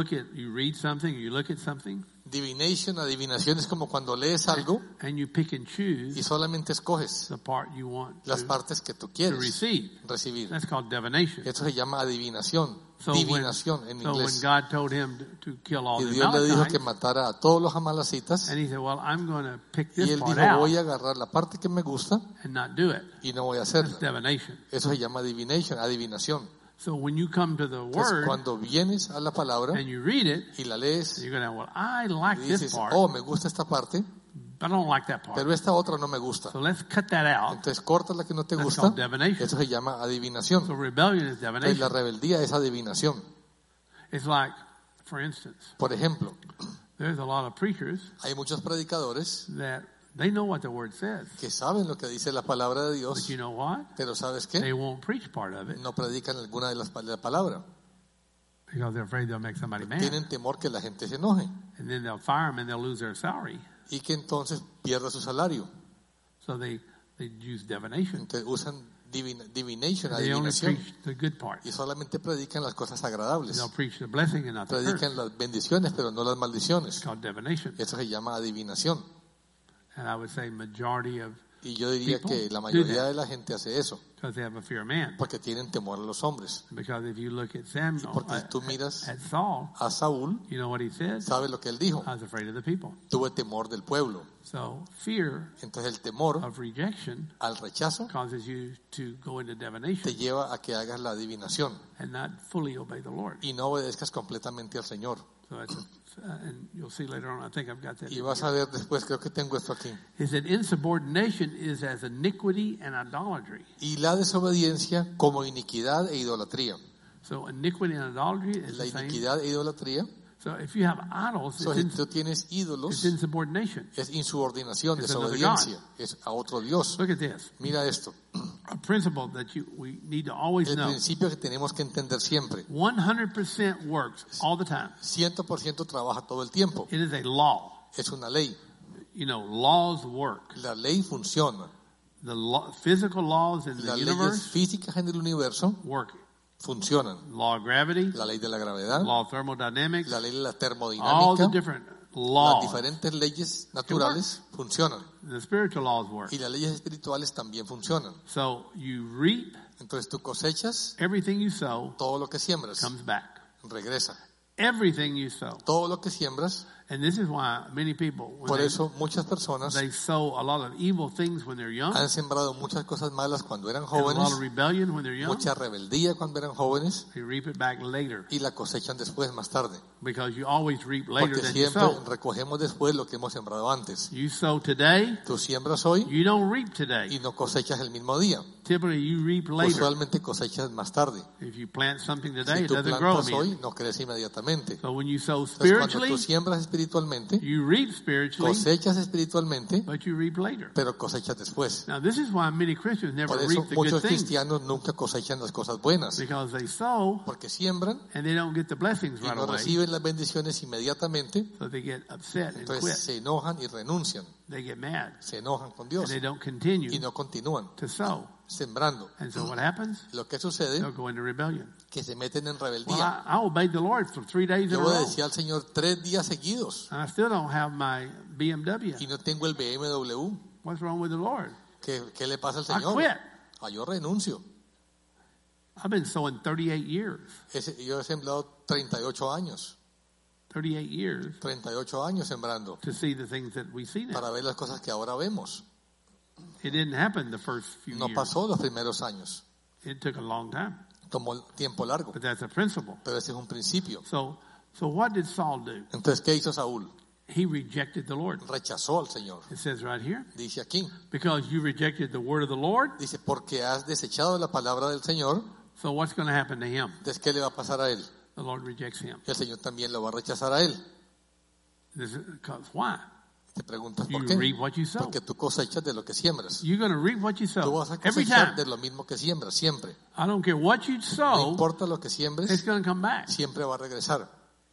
B: read something, you look at something,
A: Divination, adivinación es como cuando lees algo
B: and you pick and
A: y
B: choose
A: solamente escoges
B: the part you want
A: las
B: to
A: partes que tú
B: to
A: quieres
B: receive.
A: recibir.
B: That's called divination.
A: Eso se llama adivinación,
B: So
A: divinación en
B: when
A: inglés.
B: God told him to kill all
A: Y
B: the
A: Dios le dijo que
B: Amalekites,
A: matara a todos los amalecitas
B: and he said, well, I'm going to pick
A: y
B: this
A: él
B: part
A: dijo,
B: out
A: voy a agarrar la parte que me gusta
B: and not do it.
A: y no voy a
B: That's
A: hacerla.
B: divination.
A: Eso se llama divination, adivinación.
B: So when you come to the
A: Entonces,
B: Word
A: cuando vienes a la palabra
B: and you read it,
A: y la lees
B: you're going to, well, I like
A: y
B: this
A: dices,
B: part,
A: oh, me gusta esta parte,
B: but I don't like that part.
A: pero esta otra no me gusta.
B: So let's cut that out.
A: Entonces cortas la que no te
B: That's
A: gusta.
B: called divination.
A: Eso se llama adivinación.
B: So rebellion is
A: Entonces, la
B: divination.
A: rebeldía es adivinación.
B: It's like, for instance,
A: Por ejemplo,
B: there's a lot of preachers
A: hay muchos predicadores
B: that they know what the Word says,
A: que saben lo que dice la palabra de
B: but
A: Dios,
B: you know what?
A: pero ¿sabes
B: They
A: qué?
B: won't preach part of it
A: No predican alguna de las de la palabra.
B: because they're afraid they'll make somebody mad,
A: Tienen temor que la gente se enoje
B: and then they'll fire them and they'll lose their salary.
A: y que entonces pierda su salario.
B: So they use divination.
A: Entonces usan divination,
B: They only
A: adivinación,
B: preach the good part.
A: y solamente predican las cosas agradables.
B: They'll preach the blessing and not the curse.
A: Predican las bendiciones, pero no las
B: It's
A: maldiciones.
B: called divination.
A: Eso se llama adivinación.
B: And I would say majority of,
A: Y yo diría
B: People
A: que la
B: do
A: mayoría
B: that.
A: de la gente hace eso,
B: because they have a fear of man.
A: porque tienen temor a los hombres.
B: Because if you look at Samuel,
A: Porque si tú miras
B: at Saul,
A: a Saúl,
B: you know what he said?
A: ¿sabe lo que él dijo?
B: I was afraid of the people.
A: Tuve temor del pueblo.
B: So fear
A: Entonces el temor
B: of rejection
A: al rechazo
B: causes you to go into
A: te
B: divination
A: lleva a que hagas la adivinación
B: and not fully obey the Lord.
A: y no obedezcas completamente al Señor.
B: So it's and you'll see later on, I think I've got that.
A: Y vas a ver después, creo que tengo esto aquí.
B: Is that insubordination is as iniquity and idolatry.
A: Y la desobediencia como iniquidad e idolatría.
B: So iniquity and idolatry is
A: La
B: the same.
A: iniquidad e idolatría,
B: So if you have idols,
A: si tú tienes
B: it's
A: ídolos,
B: insubordination.
A: es insubordinación,
B: It's another
A: desobediencia, es a otro Dios.
B: Look at this.
A: Mira esto,
B: A principle that we need to always
A: el
B: know.
A: principio que tenemos que entender siempre.
B: 100% works all the time.
A: 100% trabaja todo el tiempo.
B: It is a law.
A: Es una ley.
B: You know, laws work.
A: La ley funciona.
B: The physical laws in
A: Las
B: the
A: leyes
B: universe
A: físicas en el universo
B: work.
A: funcionan.
B: Law of gravity,
A: La ley de la gravedad,
B: law of thermodynamics,
A: la ley de la
B: all the
A: termodinámica,
B: different laws.
A: Las diferentes leyes naturales funcionan
B: The spiritual laws work.
A: y las leyes espirituales también funcionan.
B: So you reap,
A: Entonces tú cosechas,
B: everything you sow
A: todo lo que siembras
B: comes back.
A: regresa.
B: Everything you sow.
A: Todo lo que siembras.
B: And this is why many people, when
A: Por eso muchas personas
B: they sow a lot of evil things when they're young,
A: han sembrado muchas cosas malas cuando eran
B: and a lot
A: jóvenes,
B: of rebellion when they're young,
A: mucha rebeldía cuando eran jóvenes
B: they reap it back later.
A: y la cosechan después, más tarde.
B: Because you always reap later
A: Porque
B: than you
A: siempre
B: sow.
A: recogemos después lo que hemos sembrado antes.
B: You sow today,
A: Tú siembras hoy
B: you don't reap today.
A: y no cosechas el mismo día.
B: Typically you reap later.
A: Usualmente cosechas más tarde.
B: If you plant something today,
A: Si
B: it
A: tú
B: doesn't grow
A: plantas
B: immediately.
A: hoy, no crece inmediatamente.
B: So when you sow
A: Entonces, cuando tú
B: spiritually,
A: siembras espiritualmente,
B: you reap spiritually,
A: cosechas espiritualmente,
B: but you reap later.
A: pero cosechas después.
B: Now this is why many Christians never
A: Por eso
B: reap the
A: muchos
B: good things,
A: cristianos nunca cosechan las cosas buenas,
B: because they sow
A: porque siembran
B: and they don't get the blessings
A: y
B: right
A: no
B: away,
A: reciben las bendiciones inmediatamente,
B: so they get upset and
A: entonces
B: quit.
A: se enojan y renuncian,
B: They get mad
A: se enojan con
B: and
A: Dios
B: they don't continue
A: y no continúan
B: to sow.
A: sembrando.
B: And so what happens?
A: Lo que sucede
B: They'll go into rebellion.
A: que se meten en
B: Well,
A: rebeldía.
B: I obeyed the Lord for 3 days in
A: Yo
B: a row,
A: obedecía al Señor 3 días seguidos
B: and I still don't have my BMW.
A: y no tengo el BMW.
B: What's wrong with the Lord?
A: ¿Qué le pasa al
B: I
A: Señor?
B: quit.
A: Yo renuncio.
B: I've been sowing 38 years.
A: Yo he sembrado 38 años.
B: 38 years
A: 38 años sembrando
B: to see the things that we see now.
A: para ver las cosas que ahora vemos.
B: It didn't happen the first few
A: No
B: years.
A: pasó los primeros años.
B: It took a long time,
A: Tomó tiempo largo,
B: but that's a principle.
A: pero ese es un principio.
B: So what did Saul do?
A: Entonces, ¿qué hizo Saúl?
B: He rejected the Lord.
A: Rechazó al Señor.
B: It says right here,
A: Dice aquí,
B: because you rejected the word of the Lord,
A: dice, porque has desechado la palabra del Señor,
B: so what's going to happen to him?
A: entonces, ¿qué le va a pasar a él?
B: The Lord rejects him.
A: El Señor también lo va a rechazar a él.
B: This is because why?
A: Te preguntas,
B: You
A: ¿por qué?
B: reap what you sow.
A: Porque tú cosechas de lo que siembras.
B: You're going to reap what you
A: Tú
B: sow.
A: vas a
B: Every
A: cosechar
B: time.
A: de lo mismo que siembras, siempre.
B: I don't care what you
A: No
B: sow,
A: importa lo que
B: it's
A: siembres,
B: going to come back.
A: siempre va a regresar.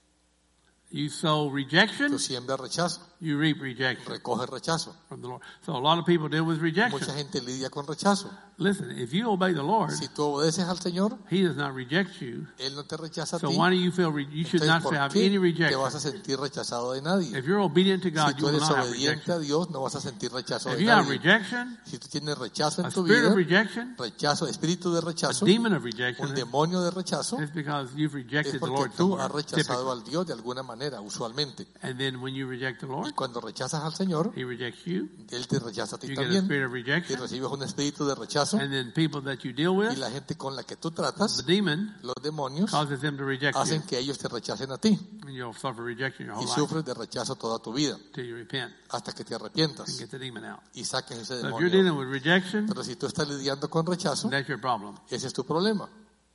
B: You sow rejection,
A: Tú siembras rechazo,
B: you reap rejection
A: recoges rechazo.
B: from the Lord. So a lot of people deal with rejection.
A: Mucha gente lidia con rechazo.
B: Listen, if you obey the Lord,
A: Si tú obedeces al Señor,
B: He does not reject you.
A: Él no te rechaza a
B: So
A: ti.
B: why do you feel you should
A: Entonces,
B: not
A: ¿por
B: have
A: qué
B: any
A: te vas a
B: rejection?
A: sentir rechazado de nadie?
B: If you're obedient to
A: Si
B: God, you
A: tú
B: will
A: eres
B: not have
A: obediente
B: rejection.
A: a Dios, no vas a sentir rechazo
B: If
A: de
B: you have
A: nadie.
B: rejection,
A: Si tú tienes rechazo
B: a
A: en tu
B: spirit of
A: vida,
B: rejection,
A: rechazo, espíritu de
B: a
A: rechazo,
B: demon of
A: un
B: rejection,
A: demonio de rechazo,
B: it's because you've
A: es
B: rejected the
A: porque
B: Lord
A: tú has
B: somewhere,
A: rechazado
B: typically.
A: al Dios de alguna manera, usualmente.
B: And then when you reject the
A: Y
B: Lord,
A: cuando rechazas al Señor,
B: He rejects you.
A: Él te rechaza a ti
B: You get a
A: también.
B: spirit of
A: Y
B: rejection.
A: recibes un espíritu de rechazo.
B: And then people that you deal
A: Y
B: with,
A: la gente con la que tú
B: the
A: tratas,
B: demon,
A: los demonios,
B: causes them to reject you.
A: hacen que ellos te rechacen a ti.
B: And you'll suffer rejection your
A: Y
B: whole life
A: sufres de rechazo toda tu vida,
B: until you repent
A: hasta que te
B: and
A: arrepientas
B: get the demon out.
A: y saques ese
B: So if you're
A: demonio.
B: dealing with rejection,
A: Pero si tú estás lidiando con rechazo,
B: that's your problem.
A: ese es tu problema.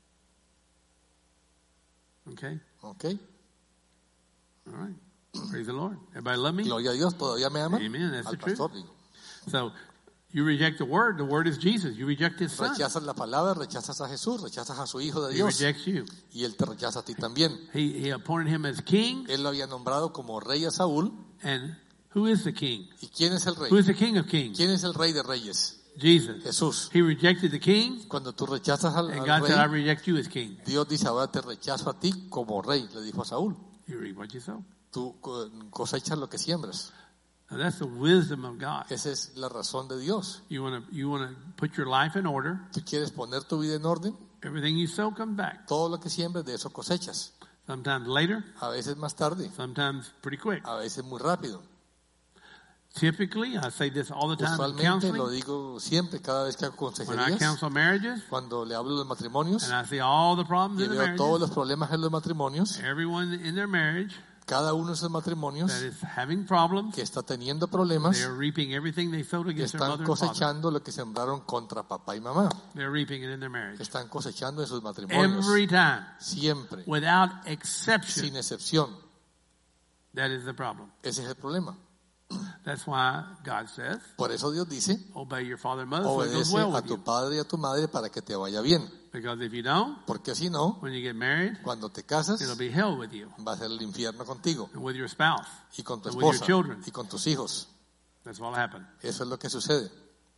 B: Okay?
A: ¿Ok?
B: All right. Praise the Lord. Everybody love me?
A: Gloria a Dios, ¿todavía me aman?
B: Amen, that's
A: Al
B: the truth.
A: pastor, digo.
B: So you reject the word is Jesus. You reject His Son.
A: Rechazas la palabra, rechazas a Jesús, rechazas a su Hijo de
B: He
A: Dios.
B: rejects you.
A: Y Él te rechaza a ti también.
B: He appointed him as king.
A: Él lo había nombrado como rey a Saúl.
B: And who is the king?
A: ¿Y quién es el rey?
B: Who is the king of kings?
A: ¿Quién es el rey de reyes?
B: Jesus.
A: Jesús.
B: He rejected the king,
A: Cuando tú rechazas al
B: and God said, I
A: rey,
B: reject you as king.
A: Dios dice, ahora te rechazo a ti como rey, le dijo a Saúl.
B: You reap what you sow.
A: Tú cosechas lo que siembras.
B: Now that's the wisdom of God.
A: Esa es la razón de Dios.
B: You want to put your life in order.
A: Tú quieres poner tu vida en orden,
B: Everything you sow comes back.
A: todo lo que siembres de eso cosechas.
B: Sometimes later,
A: A veces más tarde,
B: sometimes pretty quick.
A: a veces muy rápido.
B: Typically, I say this all the time in
A: Usualmente lo
B: counseling.
A: digo siempre, cada vez que hago
B: When I
A: consejerías,
B: counsel marriages,
A: cuando le hablo de los matrimonios
B: and I see all the problems
A: y
B: in the
A: veo todos
B: marriages,
A: los problemas en los matrimonios,
B: everyone in their marriage
A: cada uno de esos matrimonios
B: that is having problems,
A: que está teniendo problemas,
B: they are reaping everything they sowed against their
A: están
B: mother and father.
A: cosechando lo que sembraron contra papá y mamá.
B: They're reaping it in their marriage.
A: Están cosechando en sus matrimonios.
B: Every time,
A: Siempre,
B: without exception,
A: sin excepción.
B: that is the problem.
A: Ese es el problema.
B: That's why God says,
A: Por eso Dios dice,
B: obey your father and mother so it goes
A: obedece
B: well
A: a
B: with
A: tu
B: you.
A: padre y a tu madre para que te vaya bien.
B: Because if you don't,
A: Porque si no,
B: when you get married,
A: cuando te casas,
B: it'll be hell with you
A: va a ser el infierno contigo
B: and with your spouse.
A: y con tu
B: And with your
A: esposa
B: children.
A: y con tus hijos.
B: That's what'll happen.
A: Eso es lo que sucede.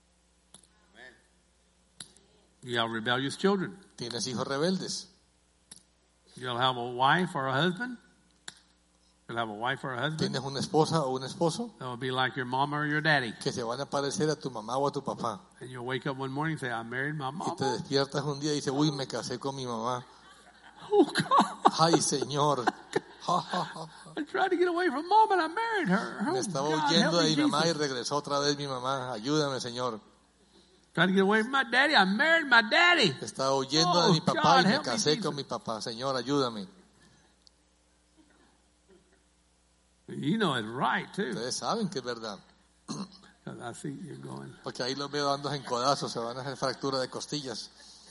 B: You have rebellious children.
A: Tienes hijos rebeldes.
B: You'll have a wife or a husband You'll have a wife or a husband.
A: Tienes una esposa o un esposo
B: That will be like your mama or your daddy.
A: que se van a parecer a tu mamá o a tu papá.
B: And you'll wake up one morning and say, I married my
A: Y te
B: mama.
A: despiertas un día y dices, uy, me casé con mi mamá.
B: Oh, God.
A: Ay, Señor. Ja, ja, ja.
B: I tried to get away from mom and I married her.
A: Me
B: Oh,
A: estaba
B: God,
A: huyendo
B: help
A: de
B: me,
A: mi mamá y
B: Jesus.
A: regresó otra vez mi mamá. Ayúdame, Señor.
B: Tried to get away from my daddy. I married my daddy.
A: Estaba huyendo
B: Oh,
A: de mi papá
B: God,
A: y me
B: help me,
A: casé
B: Jesus.
A: con mi papá. Señor, ayúdame.
B: You know it's right, too.
A: Ustedes saben que es verdad.
B: 'Cause I see you're going.
A: Porque ahí los veo dándose en codazos, se van a hacer fractura de costillas.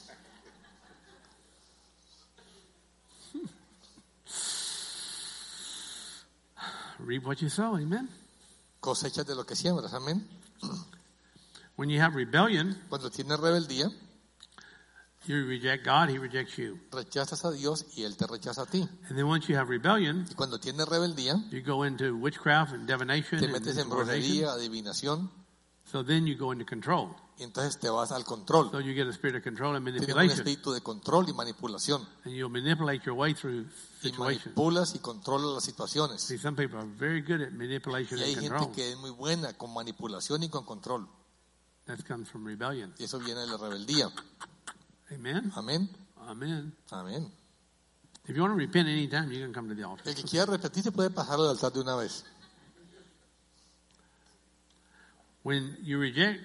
B: Reap what you sow, amen?
A: Cosechas de lo que siembras, amén.
B: When you have rebellion,
A: Cuando tienes rebeldía,
B: you reject God, He rejects you.
A: rechazas a Dios y Él te rechaza a ti.
B: And then once you have rebellion,
A: Y cuando tienes rebeldía,
B: you go into witchcraft and divination
A: te
B: and
A: metes en
B: demoralization.
A: brujería, adivinación,
B: So then you go into control.
A: y entonces te vas al control.
B: So you get a spirit of control and
A: Tienes un
B: manipulation.
A: espíritu de control y manipulación.
B: And you'll manipulate your way through
A: Y
B: situations.
A: manipulas y controlas las situaciones.
B: See, some people are very good at manipulation
A: Y hay
B: and
A: gente
B: control.
A: que es muy buena con manipulación y con control.
B: That comes from rebellion.
A: Y eso viene de la rebeldía.
B: Amen?
A: Amén.
B: Amen.
A: Amén.
B: If you want to repent anytime, you can come to the altar.
A: El que quiera repetirse puede pasar al altar de una vez.
B: When you reject,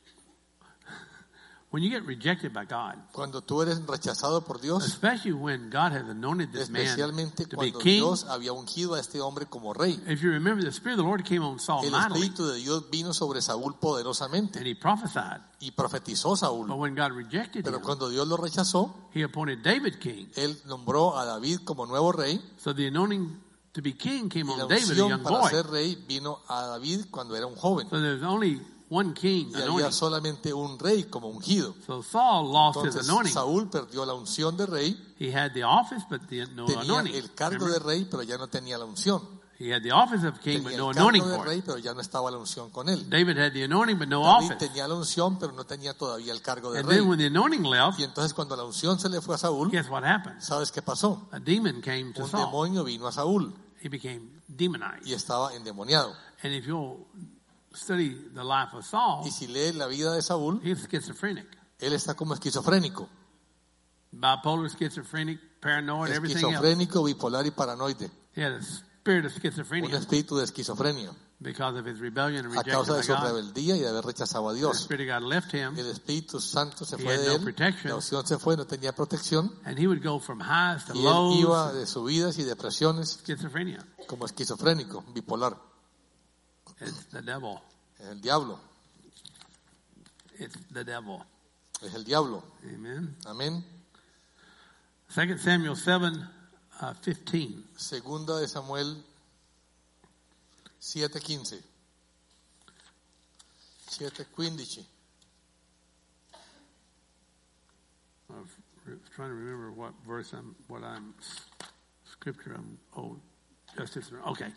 B: when you get rejected by God,
A: Cuando tú eres rechazado por Dios,
B: especially when God has anointed this man
A: especialmente
B: to be
A: cuando
B: king.
A: Dios había ungido a este hombre como rey.
B: If you remember, the Spirit of the Lord came on Saul
A: El
B: mightily,
A: Espíritu de Dios vino sobre Saúl poderosamente
B: and he prophesied.
A: y profetizó
B: But
A: Saúl.
B: when God rejected
A: Pero
B: him,
A: cuando Dios lo rechazó,
B: He appointed David king.
A: Él nombró a David como nuevo rey
B: So the anointing to be king came
A: y la
B: on David, a
A: unción
B: young
A: para
B: boy.
A: ser rey vino a David cuando era un joven.
B: So there's only one king
A: Y había
B: anointing.
A: solamente un rey como ungido.
B: So Saul lost his
A: Entonces
B: anointing.
A: Saúl perdió la unción de rey,
B: He had the office, but no
A: tenía
B: anointing.
A: el cargo de
B: Remember?
A: rey, pero ya no tenía la unción.
B: He had the office of king, but
A: Tenía
B: no
A: el
B: anointing
A: cargo de
B: for
A: rey,
B: it.
A: pero ya no estaba la unción con él.
B: David had the anointing, but no
A: David
B: office.
A: tenía la unción, pero no tenía todavía el cargo de
B: And
A: rey.
B: then when the anointing left,
A: Y entonces cuando la unción se le fue a Saúl,
B: guess what happened?
A: ¿sabes qué pasó?
B: A demon came to
A: Un
B: Saul.
A: demonio vino a Saúl
B: He became demonized.
A: y estaba endemoniado.
B: And if you'll study the life of Saul,
A: Y si lees la vida de Saúl,
B: he's schizophrenic.
A: él está como esquizofrénico.
B: Bipolar, schizophrenic, paranoid, everything else.
A: Esquizofrénico, bipolar y paranoide.
B: He had a spirit of
A: Un
B: schizophrenia
A: espíritu de esquizofrenia
B: because of his rebellion and
A: a
B: rejection
A: causa de
B: by
A: su
B: God.
A: rebeldía y de haber rechazado a
B: The
A: Dios.
B: Spirit of God left him,
A: El Espíritu Santo se
B: He
A: fue
B: had
A: de
B: no
A: él,
B: protection.
A: la unción se fue, no tenía protección,
B: and he would go from highs to
A: y él iba
B: lows,
A: de subidas y depresiones
B: schizophrenia.
A: como esquizofrénico, bipolar.
B: It's the devil.
A: Es el diablo,
B: It's the devil.
A: es el diablo.
B: Amen.
A: Amén.
B: 2 Samuel 7:15.
A: Segunda de Samuel 7:15. 7:15.
B: I'm trying to remember what verse scripture I'm, justice. Okay.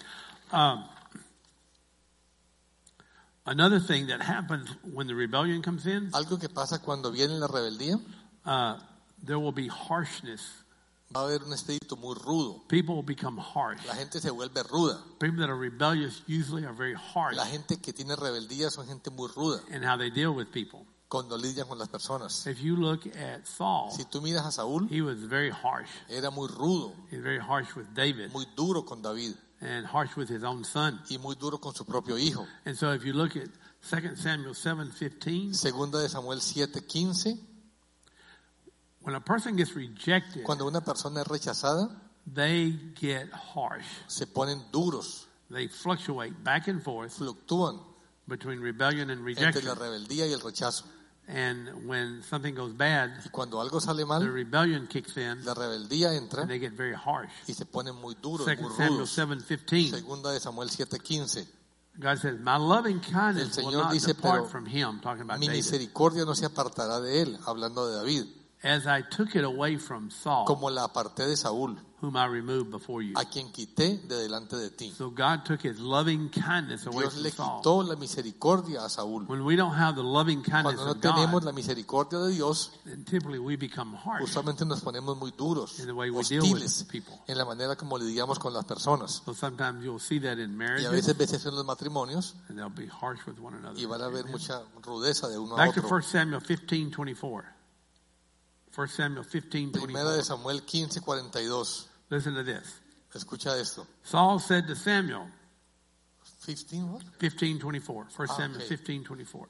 B: Another thing that happens when the rebellion comes in,
A: Algo que pasa cuando viene la rebeldía,
B: there will be harshness.
A: va a haber un espíritu muy rudo.
B: People will become harsh.
A: La gente se vuelve ruda.
B: People that are rebellious usually are very harsh
A: La gente que tiene rebeldía son gente muy ruda
B: in how they deal with people.
A: cuando lidian con las personas.
B: If you look at Saul,
A: Si tú miras a Saúl,
B: he was very harsh.
A: era muy rudo,
B: He was very harsh with David
A: muy duro con David
B: and harsh with his own son.
A: y muy duro con su propio hijo.
B: And so if you look at 2 Samuel 7:15,
A: Segunda de Samuel 7:15,
B: when a person gets rejected,
A: cuando una persona es rechazada,
B: they get harsh.
A: se ponen duros,
B: They fluctuate back and forth
A: fluctúan
B: between rebellion and
A: entre la
B: rejection.
A: rebeldía y el rechazo.
B: And when something goes bad,
A: Y cuando algo sale
B: the
A: mal,
B: rebellion kicks in
A: la rebeldía entra
B: and they get very harsh.
A: y se ponen muy duros,
B: 2
A: muy
B: Samuel
A: rudos.
B: 7:15.
A: Segunda de Samuel 7:15.
B: God says, my loving
A: El
B: kindness will
A: Señor
B: not
A: dice,
B: depart
A: pero
B: from him, talking about
A: mi
B: David.
A: misericordia no se apartará de él, hablando de David.
B: as I took it away from Saul,
A: como la aparté de Saúl,
B: whom I removed before you.
A: a quien quité de delante de ti.
B: So God took his loving kindness away
A: Dios
B: from
A: le
B: Saul.
A: quitó la misericordia a Saúl.
B: When we don't have the loving kindness
A: Cuando no
B: of
A: tenemos
B: God,
A: la misericordia de Dios,
B: then typically we become harsh
A: usualmente nos ponemos muy duros,
B: in the way we deal with
A: hostiles,
B: people.
A: en la manera como lidiamos con las personas.
B: So sometimes you'll see that in
A: Y a
B: marriages,
A: veces en los matrimonios,
B: and they'll be harsh with one another.
A: y van a haber mucha rudeza de uno a
B: Back to
A: otro.
B: 1 Samuel 15:24. 1 Samuel 15:24.
A: Primera de Samuel 15:42.
B: Listen to this.
A: Escucha esto.
B: Saul said to Samuel,
A: 15 what?
B: 15:24. 1 Samuel
A: okay.
B: 15:24.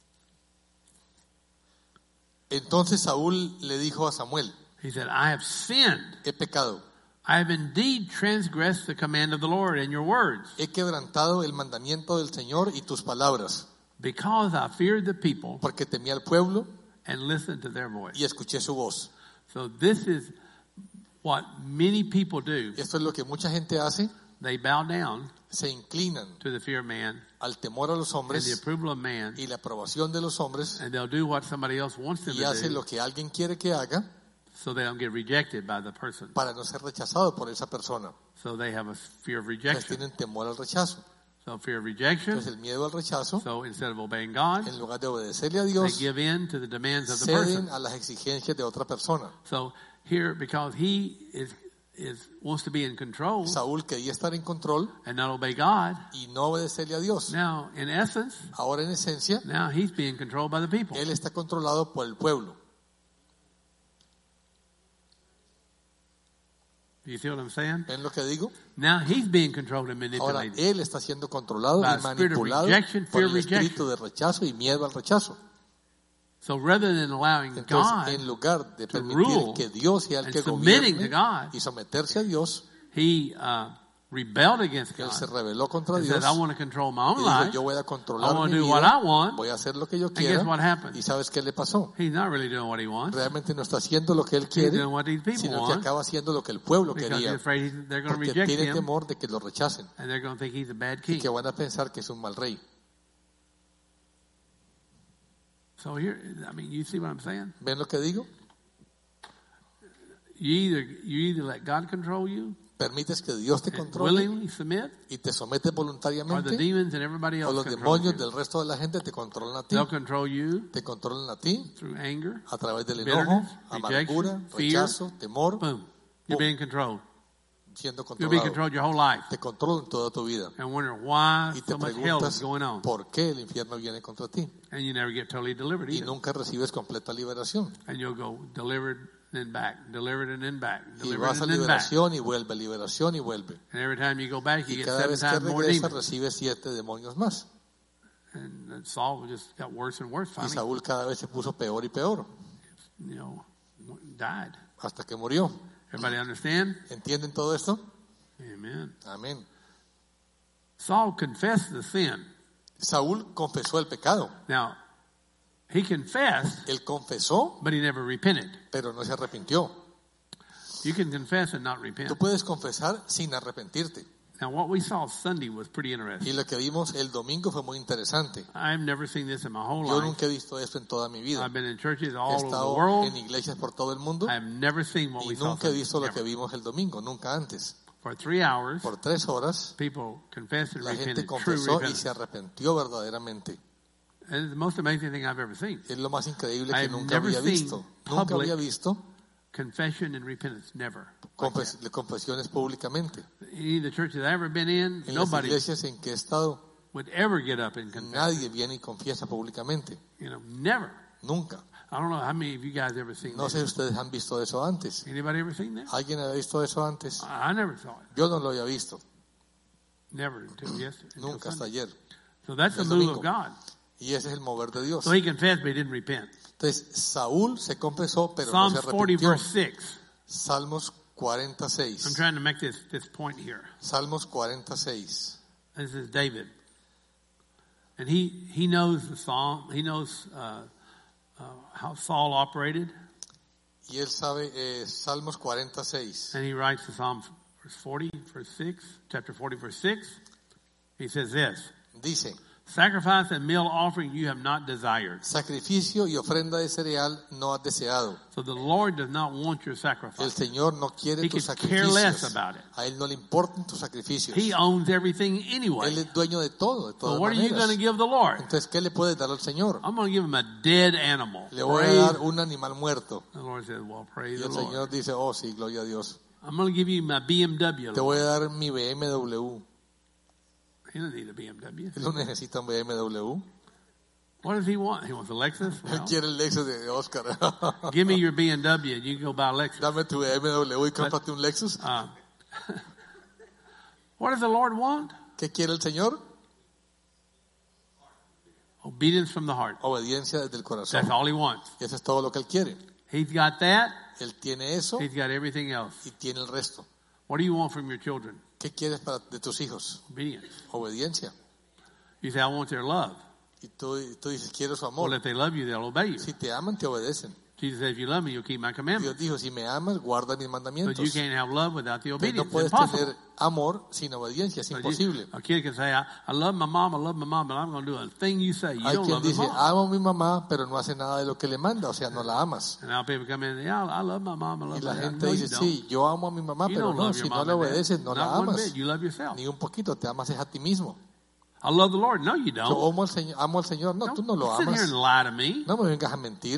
A: Entonces Saúl le dijo a Samuel,
B: He said, I have sinned.
A: he pecado,
B: I have indeed transgressed the command of the Lord and your words,
A: he quebrantado el mandamiento del Señor y tus palabras,
B: because I feared the people
A: porque temí al pueblo
B: and listened to their voice.
A: y escuché su voz.
B: So this is what many people do.
A: Esto es lo que mucha gente hace,
B: They bow down
A: se inclinan
B: to the fear of man
A: al temor a los
B: and the
A: hombres
B: approval of man,
A: y la aprobación de los hombres
B: and they'll do what somebody else wants them
A: y
B: to
A: hace
B: do,
A: lo que alguien quiere que haga
B: so they don't get rejected by the person.
A: para no ser rechazado por esa persona.
B: So they have a fear of
A: Entonces
B: rejection.
A: tienen temor al rechazo.
B: So fear of rejection.
A: Entonces el miedo al rechazo,
B: So instead of obeying God,
A: en lugar de obedecerle a
B: they
A: Dios,
B: give in to the demands of the
A: ceden
B: person.
A: a las exigencias de otra persona.
B: So here, because he wants to be in control
A: Saúl quería estar en control
B: and not obey God,
A: y no obedecerle a Dios.
B: now in essence,
A: Ahora en esencia,
B: now he's being controlled by the people.
A: él está controlado por el pueblo.
B: Do you see what I'm saying?
A: ¿Ven lo que digo?
B: Now he's being controlled and
A: Ahora
B: manipulated.
A: él está siendo controlado
B: By
A: y
B: a spirit of
A: manipulado
B: rejection,
A: por
B: fear,
A: el espíritu
B: rejection.
A: de rechazo y miedo al rechazo.
B: So rather than allowing
A: Entonces,
B: God
A: en lugar de
B: to
A: permitir
B: rule
A: que Dios sea el
B: and
A: que
B: submitting
A: gobierne
B: to God,
A: y someterse a Dios,
B: he rebelled against
A: él se
B: God
A: rebeló contra
B: and
A: Dios
B: said, I want to control my
A: y
B: own
A: dijo,
B: life.
A: yo voy a
B: I
A: controlar
B: want
A: mi
B: to do what
A: vida,
B: I want.
A: voy a hacer lo que yo
B: And guess what
A: quiera.
B: happened?
A: ¿Y sabes qué le pasó?
B: He's not really doing what he wants.
A: Realmente no está haciendo lo que él
B: He's
A: quiere,
B: doing what these people
A: sino que
B: want
A: acaba haciendo lo que el pueblo
B: because he's
A: quería,
B: afraid they're going to
A: porque
B: reject
A: tiene
B: him
A: temor de que lo rechacen
B: and they're going to think he's a bad
A: y
B: king.
A: que van a pensar que es un mal rey.
B: So here, I mean, you see what I'm saying?
A: ¿Ven lo que digo?
B: You either let God control you
A: Permites que Dios te
B: and
A: controle
B: willingly submit,
A: y te sometes
B: or the
A: voluntariamente,
B: demons and everybody
A: o
B: else
A: los
B: control
A: demonios
B: you.
A: del resto de la gente te controlan a ti,
B: They'll control you
A: te controlan a ti
B: through anger.
A: a través del enojo,
B: Bitterness,
A: amargura,
B: rejection, fear.
A: rechazo, temor,
B: Boom. You're being controlled.
A: siendo
B: You'll be
A: controlado.
B: controlled your whole life
A: Te controlan toda tu vida
B: and wonder why
A: y te
B: so much hell is
A: preguntas
B: going on.
A: por qué el infierno viene contra ti
B: And you never get totally delivered
A: y
B: either.
A: nunca recibes completa liberación.
B: And you'll go delivered, then back, delivered and then back,
A: Y
B: delivered
A: vas a
B: and then back.
A: liberación y vuelve, liberación y vuelve.
B: And every time you go back, you
A: Y
B: get
A: cada
B: 7
A: vez que
B: times more
A: regresas
B: demons.
A: recibes 7 demonios más.
B: And Saul just got worse and worse.
A: Y
B: Finally,
A: Saúl cada vez se puso peor y peor
B: you know, died.
A: hasta que murió.
B: Everybody understand?
A: ¿Entienden todo esto?
B: Amen.
A: Amén.
B: Saul confessed the sin.
A: Saúl confesó el pecado.
B: Now, he confessed,
A: Él confesó,
B: but he never repented.
A: pero no se arrepintió.
B: You can confess and not repent.
A: Tú puedes confesar sin arrepentirte.
B: Now, what we saw Sunday was pretty interesting.
A: Y lo que vimos el domingo fue muy interesante.
B: I've never seen this in my whole
A: Yo
B: life.
A: nunca he visto esto en toda mi vida.
B: I've been in churches
A: He
B: all over the
A: estado
B: world.
A: en iglesias por todo el mundo
B: I've never seen what we
A: y
B: saw
A: nunca he
B: Sunday.
A: visto lo que
B: Never.
A: vimos el domingo, nunca antes.
B: For 3 hours,
A: Por 3 horas
B: people confessed and
A: la gente
B: repented. True
A: confesó y
B: repentance.
A: se arrepintió verdaderamente.
B: And it's the most amazing thing I've ever seen.
A: Es lo más increíble que
B: I've
A: nunca
B: never
A: había
B: seen
A: visto. Nunca
B: public
A: había visto
B: Confession and repentance, never. Like that.
A: confesiones públicamente.
B: Any of the churches I've ever been in,
A: En las
B: nobody
A: iglesias en que he estado,
B: would ever get up and confess.
A: nadie viene y confiesa públicamente.
B: You know, never.
A: Nunca.
B: I don't know how many of you guys ever seen
A: No
B: that.
A: sé si ustedes han visto eso antes.
B: Anybody ever seen that?
A: ¿Alguien había visto eso antes?
B: I never saw it.
A: Yo no lo había visto.
B: Never until yesterday.
A: Nunca hasta
B: Sunday.
A: ayer.
B: So that's the
A: El
B: move of
A: domingo.
B: God.
A: Y ese es el mover de Dios.
B: So he confessed, but he didn't repent.
A: Entonces, Saúl se confesó, pero no
B: Psalms
A: se
B: 40,
A: arrepintió.
B: verse 6.
A: Salmos
B: I'm
A: 46.
B: trying to make this point here.
A: Salmos 46.
B: This is David. And he knows the psalm. He knows how Saul operated.
A: Y él sabe Salmos 46.
B: And he writes the Psalm, verse 40, verse 6, chapter 40, verse 6. He says this,
A: Dice,
B: Sacrifice and meal offering you have not desired.
A: Sacrificio y ofrenda de cereal no has deseado.
B: So the Lord does not want your
A: El
B: sacrifice.
A: Señor no quiere
B: He
A: tus
B: could care less
A: sacrificios.
B: about it.
A: A Él no le importan tus sacrificios.
B: He owns everything anyway.
A: Él es dueño de todo, de
B: So
A: todas
B: what are you going to
A: maneras.
B: give the Lord?
A: Entonces, ¿qué le puedes dar al Señor?
B: I'm going to give him a dead animal.
A: Le voy a
B: Praise.
A: dar un animal muerto.
B: The Lord says, well,
A: Y
B: praise the
A: el
B: Lord.
A: Señor dice, oh sí, gloria a Dios.
B: I'm going to give you my BMW.
A: Te voy a dar mi BMW.
B: He doesn't need a BMW.
A: Él no necesita un BMW.
B: What does he want? He wants a Lexus?
A: Él
B: No.
A: quiere el Lexus de Oscar.
B: Give me your BMW and you can go buy a Lexus.
A: Dame tu BMW y cómprate un Lexus.
B: What does the Lord want?
A: ¿Qué quiere el Señor?
B: Obedience from the heart.
A: Obediencia desde el corazón.
B: That's all he wants.
A: Y eso es todo lo que Él quiere.
B: He's got that.
A: Él tiene eso
B: He's got everything else.
A: y tiene el resto.
B: What do you want from your children?
A: ¿Qué quieres de tus hijos?
B: Obedience.
A: Obediencia.
B: You say, I want their love.
A: Y tú dices, quiero su
B: Well,
A: amor.
B: if they love you, they'll obey you.
A: Si te aman, te obedecen.
B: Jesus said, if you love me, you'll keep my
A: Dios
B: commandments.
A: dijo, si me amas, guarda mis
B: But
A: mandamientos.
B: you can't have love without the
A: Pero
B: obedience.
A: no puedes
B: It's impossible.
A: tener amor sin obediencia, es
B: So
A: imposible.
B: a kid can say, I love my mom, but I'm going to do a thing you say. You
A: Hay
B: don't
A: quien
B: love my
A: dice,
B: mom.
A: amo a mi mamá, pero no hace nada de lo que le manda, o sea, no la amas.
B: And now people come in, yeah, I love my mom, I
A: Y
B: love
A: la
B: my dad.
A: gente
B: No, you
A: dice,
B: don't.
A: sí, yo amo a mi mamá,
B: You
A: pero
B: don't
A: no,
B: love
A: si
B: your
A: no
B: mom
A: la
B: and dad.
A: obedeces, no la
B: Not one
A: amas.
B: bit. You love yourself.
A: Ni un poquito, te amas es a ti mismo.
B: I love the Lord. No, you
A: Yo
B: don't.
A: amo al Señor, no, tú no lo
B: Don't sit here
A: amas.
B: and lie to me.
A: No me vengas a mentir.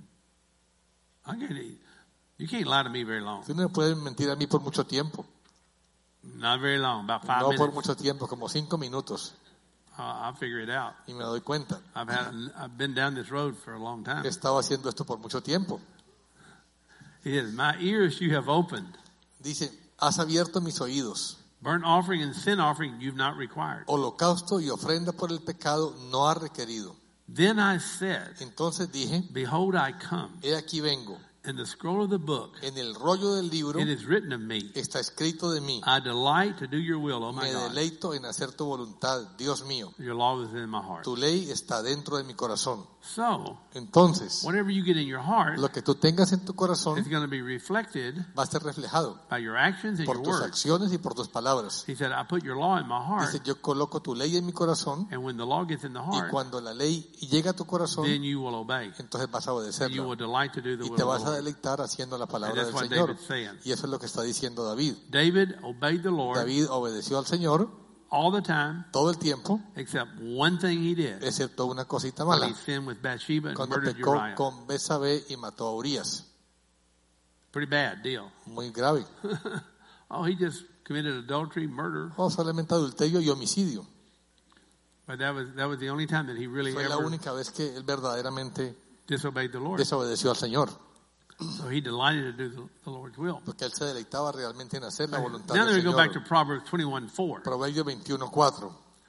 B: You can't lie to me very long.
A: Tú no me puedes mentir a mí por mucho tiempo.
B: Not very long, about 5
A: No por
B: minutes.
A: mucho tiempo, como 5 minutos.
B: I'll figure it out.
A: Y me doy cuenta.
B: I've been down this road for a long time.
A: He estado haciendo esto por mucho tiempo.
B: He says, my ears you have opened.
A: Dice, has abierto mis oídos.
B: Burnt offering and sin offering you've not required.
A: Holocausto y ofrenda por el pecado no ha requerido.
B: Then I said,
A: Entonces dije,
B: behold, I come.
A: he aquí vengo.
B: In the scroll of the book,
A: En el rollo del libro
B: it is written of me.
A: está escrito de mí.
B: I delight to do your will, oh my
A: Me
B: God.
A: deleito en hacer tu voluntad, Dios mío.
B: Your law is in my heart.
A: Tu ley está dentro de mi corazón.
B: So,
A: Entonces,
B: whatever you get in your heart
A: lo que tú tengas en tu corazón
B: is going to be reflected
A: va a ser reflejado
B: by your actions and
A: por
B: your
A: tus
B: words.
A: acciones y por tus palabras.
B: He said, I put your law in my heart,
A: Dice, yo coloco tu ley en mi corazón
B: and when the law gets in the
A: y
B: heart,
A: cuando la ley llega a tu corazón,
B: then you will obey.
A: entonces vas a
B: You will
A: obedecerla.
B: delight to do the
A: Y
B: will
A: te
B: of
A: vas
B: the
A: a
B: Lord.
A: deleitar haciendo la
B: And
A: palabra
B: that's
A: del
B: what
A: Señor.
B: David's saying.
A: Y eso es lo que está diciendo David.
B: David obeyed the Lord
A: David obedeció al Señor
B: all the time,
A: todo el tiempo,
B: except one thing he did.
A: excepto una cosita
B: He
A: mala.
B: sinned with Bathsheba and
A: Cuando
B: murdered
A: pecó
B: Uriah.
A: con Betsabé y mató a Urias.
B: Pretty bad deal.
A: Muy grave.
B: Oh, he just committed adultery, murder.
A: O solamente adulterio y homicidio.
B: But that was the only time that he really
A: Fue la
B: ever
A: única vez que él verdaderamente
B: disobeyed the Lord.
A: desobedeció al Señor.
B: So he delighted to do the Lord's will.
A: Porque él se deleitaba realmente en hacer la voluntad
B: Now
A: del
B: let me go back to
A: Señor.
B: Proverbs 21:4.
A: Proverbio 21:4.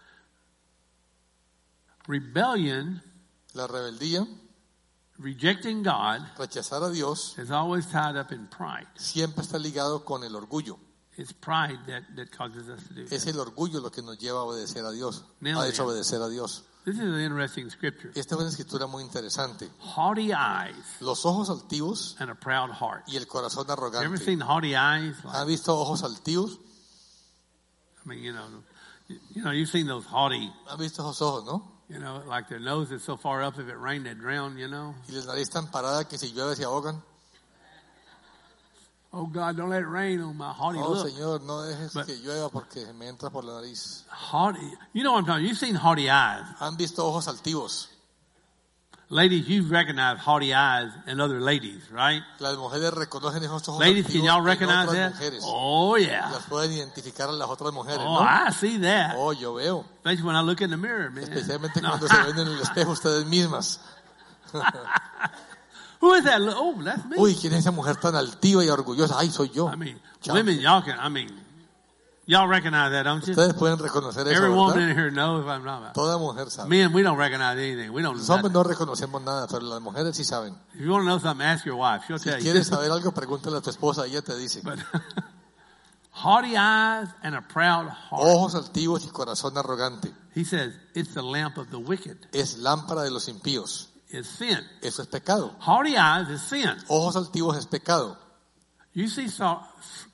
B: Rebellion,
A: La rebeldía,
B: rejecting God,
A: rechazar a Dios,
B: is always tied up in pride.
A: siempre está ligado con el orgullo.
B: It's pride that causes us to do
A: Es
B: that.
A: el orgullo lo que nos lleva a obedecer a Dios,
B: Nailed
A: a
B: it.
A: desobedecer a Dios.
B: This is an interesting scripture.
A: Esta es una escritura muy interesante.
B: Haughty eyes
A: Los ojos altivos
B: and a proud heart.
A: y el corazón
B: You ever
A: arrogante.
B: seen haughty eyes? Like,
A: ¿Han visto ojos altivos?
B: I mean, you've seen those haughty,
A: ¿Han visto esos ojos, no?
B: like their nose is so far up, if it rained, they'd drown,
A: Y la nariz tan parada que si llueve se ahogan.
B: Oh God, don't let it rain on my haughty
A: Oh,
B: look.
A: Señor, no dejes
B: But-
A: que llueva porque me entra por la nariz.
B: Haughty, you know what I'm talking about. You've seen haughty eyes.
A: ¿Han visto ojos altivos?
B: Ladies, you've recognized haughty eyes in other ladies, right?
A: Las mujeres reconocen esos ojos
B: Ladies, can
A: altivos
B: y'all
A: en
B: recognize
A: otras
B: that?
A: mujeres.
B: Oh, yeah.
A: Las pueden identificar a las otras mujeres,
B: Oh,
A: ¿no?
B: I see that.
A: Oh, yo veo.
B: Especially when I look in the mirror, man.
A: Especialmente
B: No.
A: cuando se ven en el espejo ustedes mismas.
B: Who is that? Oh, that's me.
A: Uy, ¿quién es esa mujer tan altiva y orgullosa? Ay, soy yo.
B: I mean,
A: Chao.
B: women, y'all recognize that, don't you?
A: Ustedes pueden reconocer eso,
B: Every woman
A: ¿verdad?
B: in here knows what I'm talking about.
A: Toda mujer sabe.
B: Men, we don't recognize anything. We don't
A: Los
B: know
A: hombres
B: nothing.
A: no reconocemos nada, pero las mujeres sí saben.
B: If you want to know something, ask your wife. She'll
A: Si
B: tell you.
A: quieres saber algo, pregúntale a tu esposa, ella te dice.
B: But haughty eyes and a proud heart.
A: Ojos altivos y corazón arrogante.
B: He says, it's the lamp of the wicked.
A: Es lámpara de los impíos.
B: It's sin.
A: Eso es pecado.
B: Haughty eyes is sin.
A: Ojos altivos es pecado.
B: You see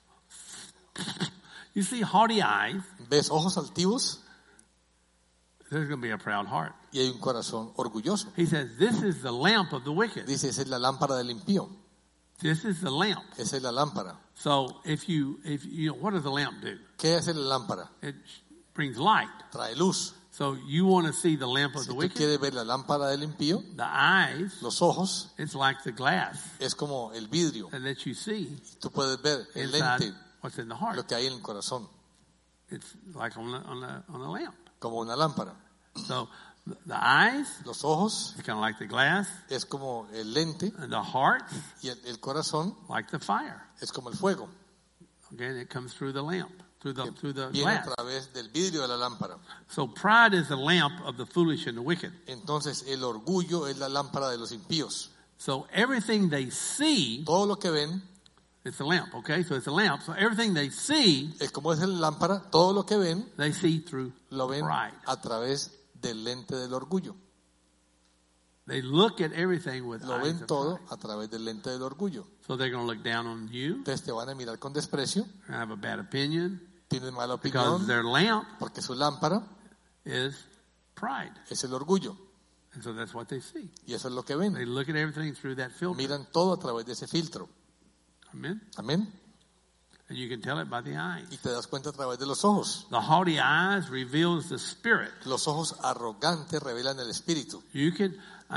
B: haughty eyes,
A: ¿Ves ojos altivos?
B: there's going to be a proud heart.
A: y hay un corazón orgulloso.
B: He says, this is the lamp of the wicked.
A: Dice, esa es la lámpara del impío.
B: This is the lamp.
A: Esa es la lámpara.
B: So if you know, what does the lamp do?
A: ¿Qué hace la lámpara?
B: It brings light.
A: Trae luz.
B: So you want to see the lamp of
A: Si
B: the
A: tú
B: wicked?
A: quieres ver la lámpara del impío,
B: The eyes,
A: los ojos
B: it's like the glass
A: es como el vidrio.
B: that lets you see
A: Tú puedes ver el
B: inside
A: lente,
B: what's in the
A: lo
B: heart.
A: que hay en el corazón,
B: It's like on the lamp.
A: como una lámpara.
B: So the eyes
A: Los ojos
B: is kind of like the glass,
A: es como el lente
B: and the heart
A: y el corazón
B: like the fire.
A: es como el fuego.
B: Okay, and it comes through the lamp, through the
A: Viene a
B: glass.
A: través del vidrio de la lámpara.
B: So pride is the lamp of the foolish and the wicked.
A: Entonces el orgullo es la lámpara de los impíos.
B: So everything they see,
A: Todo lo que ven
B: it's a lamp. Okay, so it's a lamp. So everything they see,
A: es como es la lámpara, todo lo que ven
B: they see through
A: lo ven
B: pride.
A: a través del lente del orgullo.
B: They look at everything with
A: Lo
B: eyes
A: ven
B: of
A: todo
B: pride.
A: a través del lente del orgullo.
B: So they're going to look down on you,
A: Entonces te van a mirar con desprecio,
B: and have a bad opinion,
A: tienen mala
B: because
A: opinión,
B: their lamp
A: porque su lámpara
B: is pride.
A: es el orgullo.
B: And so that's what they see.
A: Y eso es lo que
B: They
A: ven.
B: look at everything through that filter.
A: Miran todo a través de ese filtro.
B: Amen.
A: Amén.
B: And you can tell it by the eyes.
A: Y te das cuenta a través de los ojos.
B: The haughty eyes reveals the spirit.
A: Los ojos arrogantes revelan el espíritu.
B: You can,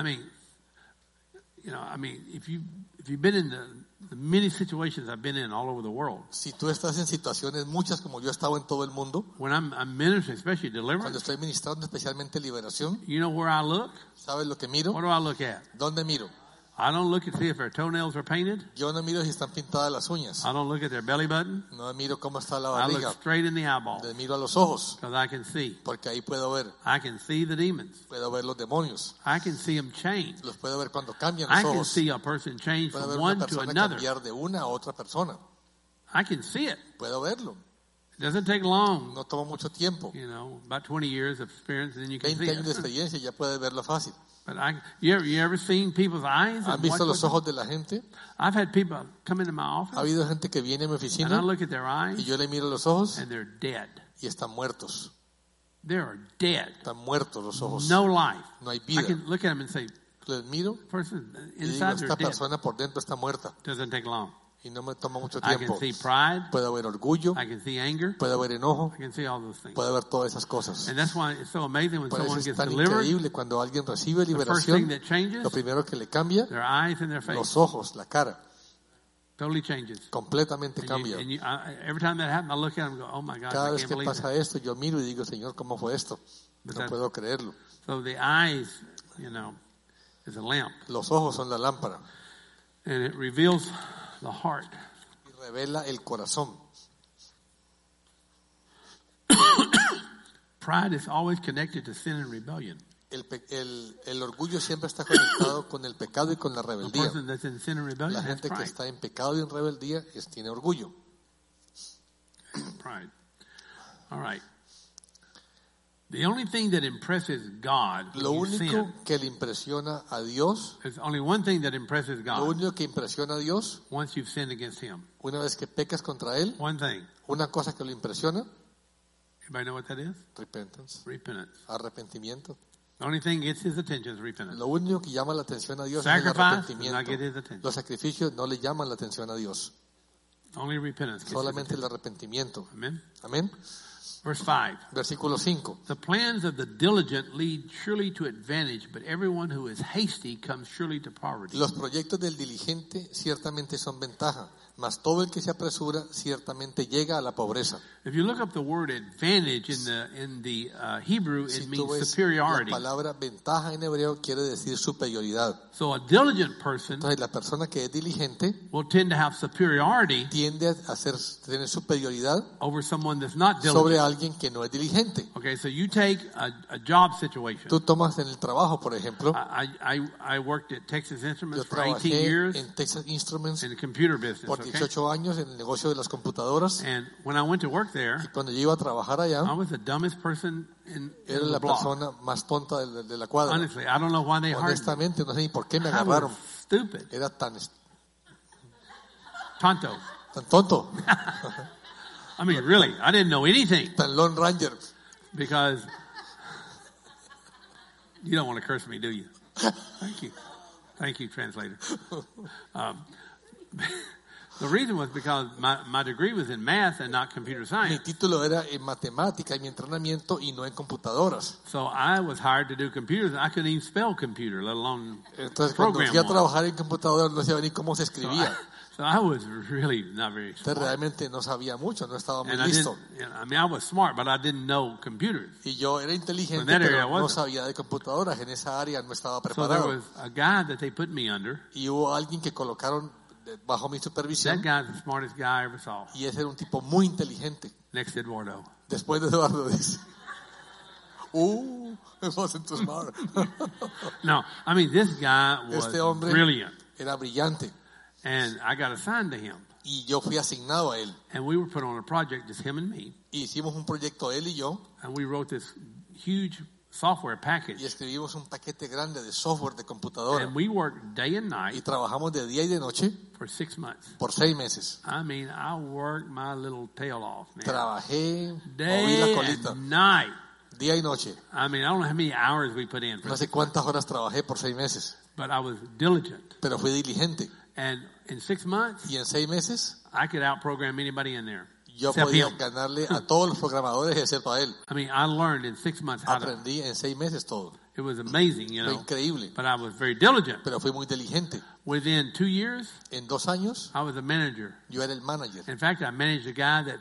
B: if you've been in the many situations I've been in all over the world,
A: Si tú estás en situaciones muchas como yo he estado en todo el mundo,
B: when I'm ministering, especially
A: cuando
B: deliverance,
A: estoy ministrando especialmente liberación,
B: you know where I look?
A: ¿sabes lo que miro?
B: What do I look at?
A: ¿Dónde miro?
B: I don't look and see if their toenails are painted.
A: Yo no miro si están pintadas las uñas.
B: I don't look at their belly button.
A: No miro cómo está la
B: I look
A: barriga.
B: straight in the eyeball
A: Le miro a los ojos,
B: because I can see.
A: porque ahí puedo ver.
B: I can see the demons.
A: Puedo ver los demonios.
B: I can see them change.
A: Los puedo ver cuando cambian
B: I
A: los
B: can
A: ojos.
B: see a person change
A: Puedo
B: from
A: ver
B: one
A: una
B: to
A: persona
B: another.
A: cambiar de una a otra persona.
B: I can see it.
A: Puedo verlo.
B: It doesn't take long.
A: No toma mucho tiempo.
B: You know, about 20 years of experience, and then you can
A: 20
B: see
A: años de
B: it.
A: experiencia y ya puedes verlo fácil.
B: But you ever seen people's eyes?
A: ¿Han
B: and
A: visto
B: watch
A: los
B: what-
A: ojos de la gente?
B: I've had people come into my
A: Ha
B: office,
A: habido gente que viene a mi
B: and I
A: oficina
B: look at their
A: y
B: eyes,
A: yo le miro los ojos
B: and they're dead.
A: y están muertos.
B: They're dead.
A: Están muertos los ojos.
B: No life.
A: No hay
B: I
A: vida.
B: can look at them and say,
A: Les miro
B: person
A: y digo,
B: inside they're
A: esta
B: dead.
A: persona por dentro está muerta.
B: Doesn't take long.
A: Y no me toma mucho
B: I can
A: tiempo.
B: see pride.
A: Puede haber orgullo,
B: I can see anger.
A: puede haber enojo,
B: I can see all those things.
A: puede haber todas esas cosas.
B: And that's why it's so amazing when
A: Por eso
B: someone
A: es
B: gets
A: tan
B: delivered.
A: increíble cuando alguien recibe
B: The first thing
A: liberación,
B: that changes,
A: lo primero que le cambia,
B: their eyes and their face.
A: los ojos, la cara,
B: Totally changes.
A: completamente
B: And
A: cambia.
B: every time that happens, I look at them and go, oh my gosh,
A: Cada
B: I
A: vez
B: can't
A: que
B: believe
A: pasa
B: it.
A: esto, yo miro y digo, Señor, ¿cómo fue esto?
B: But
A: No
B: that-
A: puedo creerlo.
B: So the eyes, is a lamp.
A: Los ojos son la lámpara
B: And it reveals the heart.
A: y revela el corazón.
B: Pride is always connected to sin and rebellion.
A: El orgullo siempre está conectado con el pecado y con la
B: The
A: rebeldía.
B: person that's in sin and rebellion
A: La
B: has
A: gente que
B: pride.
A: está en pecado y en rebeldía tiene orgullo.
B: Pride. All right. The only thing that impresses God
A: Lo
B: when you
A: único
B: sin,
A: que le impresiona a Dios,
B: there's only one thing that impresses
A: lo
B: God
A: único que impresiona a Dios,
B: once you've sinned against Him.
A: una vez que pecas contra Él,
B: One thing.
A: una cosa que lo impresiona,
B: Everybody know what that is?
A: repentance,
B: Repentance.
A: arrepentimiento.
B: The only thing that gets His attention is repentance.
A: Lo único que llama la atención a Dios es el
B: Sacrifice does not
A: arrepentimiento.
B: get His attention.
A: Los sacrificios no le llaman la atención a Dios,
B: Only repentance gets His
A: solamente el
B: attention.
A: arrepentimiento.
B: Amen.
A: Amén.
B: Verse 5.
A: Versículo 5.
B: The plans of the diligent lead surely to advantage, but everyone who is hasty comes surely to poverty.
A: Los proyectos del diligente ciertamente son ventaja, mas todo el que se apresura ciertamente llega a la pobreza.
B: If you look up the word advantage in the Hebrew,
A: Si
B: it
A: tú
B: means
A: ves la
B: superiority.
A: palabra ventaja en hebreo quiere decir superioridad.
B: So a diligent person
A: Entonces la persona que es diligente
B: will tend to have superiority
A: tiende a tener superioridad
B: over someone that's not
A: sobre
B: diligent.
A: alguien que no es diligente.
B: Okay, so you take a job situation.
A: Tú tomas en el trabajo, por ejemplo,
B: I worked at Texas
A: yo
B: Instruments for 18
A: trabajé
B: years
A: en Texas Instruments
B: in the computer business.
A: por
B: Okay,
A: 18 años en el negocio de las computadoras.
B: and when I went to work there,
A: Y cuando yo iba a trabajar allá,
B: I was the dumbest person in
A: era
B: the
A: la
B: block.
A: persona más tonta de la cuadra.
B: Honestly, I don't know why they hired me.
A: Honestamente, no sé ni por qué me
B: I was
A: agarraron.
B: stupid,
A: Era tan
B: tonto.
A: tonto,
B: I mean, really, I didn't know anything
A: tan Lone Ranger.
B: because You don't want to curse me, do you? Thank you. Thank you, translator. The reason was because my degree was in math and not computer
A: Mi
B: science.
A: título era en matemática y mi entrenamiento y no en computadoras.
B: So I was hired to do computers. I couldn't even spell computer, let alone
A: Entonces cuando
B: program
A: fui a
B: one.
A: trabajar en computadoras no sabía ni cómo se escribía.
B: So I was really not very
A: Entonces
B: smart.
A: realmente no sabía mucho, no estaba muy
B: And I
A: listo.
B: didn't, I mean, I was smart, but I didn't know computers.
A: Y yo era inteligente,
B: In that area
A: pero
B: I
A: no
B: wasn't.
A: sabía de computadoras. En esa área no estaba
B: So there
A: preparado.
B: was a guy that they put me under.
A: Y hubo alguien que colocaron bajo mi
B: That
A: supervisión.
B: guy's the smartest guy I ever saw.
A: Y ese era un tipo muy inteligente.
B: Next to Eduardo.
A: Después de Eduardo dice, it wasn't too smart.
B: No, I mean, this guy was
A: Este hombre
B: brilliant.
A: era brillante.
B: And I got assigned to him.
A: Y yo fui asignado a él.
B: And we were put on a project, just him and me.
A: Y hicimos un proyecto él y yo.
B: And we wrote this huge software
A: Y
B: package.
A: escribimos un paquete grande de software de computadora.
B: And we worked day and
A: Y
B: night
A: trabajamos de día y de noche
B: for 6 months.
A: por 6 meses.
B: I mean, I worked my little tail off, man.
A: Trabajé, moví la
B: Day
A: colita,
B: and night.
A: día y noche.
B: I mean, I don't know how many hours we put in,
A: No sé cuántas horas trabajé por 6 meses,
B: but I was diligent.
A: pero fui diligente.
B: And in 6 months,
A: Y en 6 meses
B: I could outprogram anybody in there.
A: yo
B: Except
A: podía
B: him.
A: ganarle a todos los programadores excepto a él.
B: I mean, I learned in 6 months how to.
A: Aprendí en 6 meses todo.
B: It was amazing, you
A: Fue
B: know.
A: increíble,
B: But I was very diligent.
A: pero fui muy diligente.
B: Within 2 years,
A: En 2 años
B: I was a manager.
A: yo era el manager.
B: In fact, I managed a guy that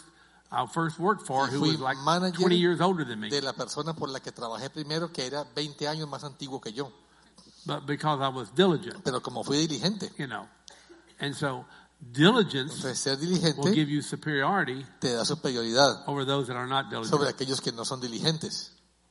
B: I first worked for,
A: Y
B: who
A: fui
B: was like
A: manager
B: 20 years older than me.
A: De la persona por la que trabajé primero, que era 20 años más antiguo que yo.
B: But because I was diligent,
A: Pero como fui diligente,
B: you know. And so, diligence
A: entonces ser
B: will
A: diligente
B: give you superiority
A: te da superioridad
B: over those that are not diligent.
A: sobre aquellos que no son diligentes.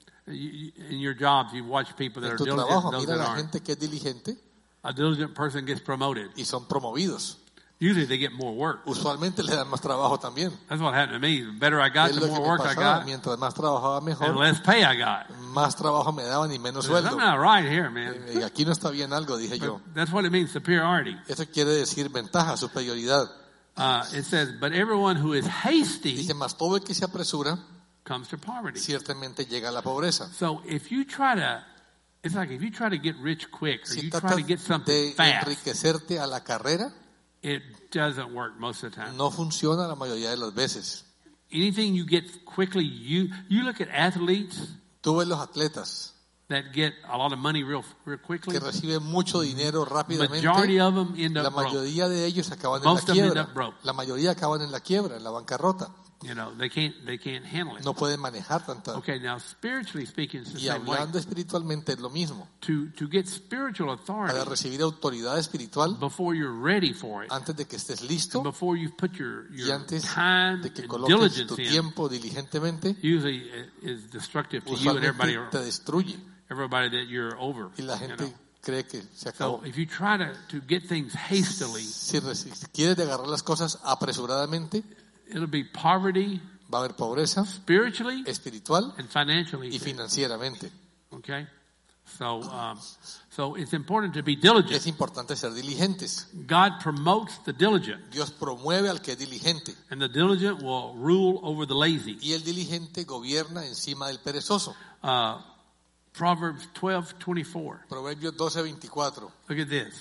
B: In your jobs, you watch people that
A: En
B: are
A: tu
B: diligent
A: trabajo
B: and those
A: mira a
B: that
A: la
B: aren't.
A: gente que es diligente
B: A diligent person gets promoted.
A: y son promovidos.
B: Usually they get more work.
A: Usualmente le dan más trabajo también.
B: That's what happened to me. The better I got,
A: Es
B: the
A: lo que
B: more
A: me
B: work I
A: pasaba.
B: got,
A: Mientras más trabajaba
B: and
A: mejor,
B: less pay I got.
A: más trabajo me daban y menos
B: There's
A: sueldo.
B: something not right here, man.
A: Y aquí no está bien algo, dije yo.
B: But that's what it means, superiority.
A: Eso quiere decir ventaja, superioridad.
B: It says, but everyone who is hasty
A: Dice, más todo el que se apresura,
B: comes to poverty.
A: ciertamente llega a la pobreza.
B: So if you try to, it's like if you try to get rich quick or
A: Si
B: you try
A: tratas
B: to get something
A: de
B: fast,
A: enriquecerte a la carrera,
B: it doesn't work most of the time.
A: no funciona la mayoría de las veces.
B: Anything you get quickly, you look at athletes
A: Tú ves los atletas
B: that get a lot of money real quickly.
A: que reciben mucho dinero rápidamente.
B: Majority of them end
A: La
B: up broke.
A: mayoría de ellos acaban en la
B: Most of them end
A: quiebra.
B: up broke.
A: La mayoría acaban en la quiebra, en la bancarrota.
B: You know, they can't handle it.
A: No pueden manejar tanta.
B: Okay, now spiritually speaking, it's the
A: Y
B: same way.
A: hablando espiritualmente es lo mismo.
B: To get spiritual
A: Para
B: authority
A: recibir autoridad espiritual,
B: before you're ready for it,
A: antes de que estés listo
B: and before you've put your
A: y antes
B: time
A: de que
B: and
A: coloques
B: diligence
A: tu
B: in,
A: tiempo diligentemente,
B: usually is destructive to you and
A: usualmente te destruye.
B: everybody that you're over.
A: Y la
B: you
A: gente
B: know.
A: cree que se
B: So
A: acabó.
B: if you try to get things hastily,
A: Si quieres de agarrar las cosas apresuradamente,
B: it'll be poverty
A: va a haber pobreza
B: spiritually
A: espiritual
B: and financially.
A: y financieramente.
B: Okay, so it's important to be diligent.
A: Es importante ser diligentes.
B: God promotes the diligent,
A: Dios promueve al que es diligente
B: and the diligent will rule over the lazy.
A: y el diligente gobierna encima del perezoso.
B: Proverbs 12:24.
A: Proverbios 12:24.
B: Look at this.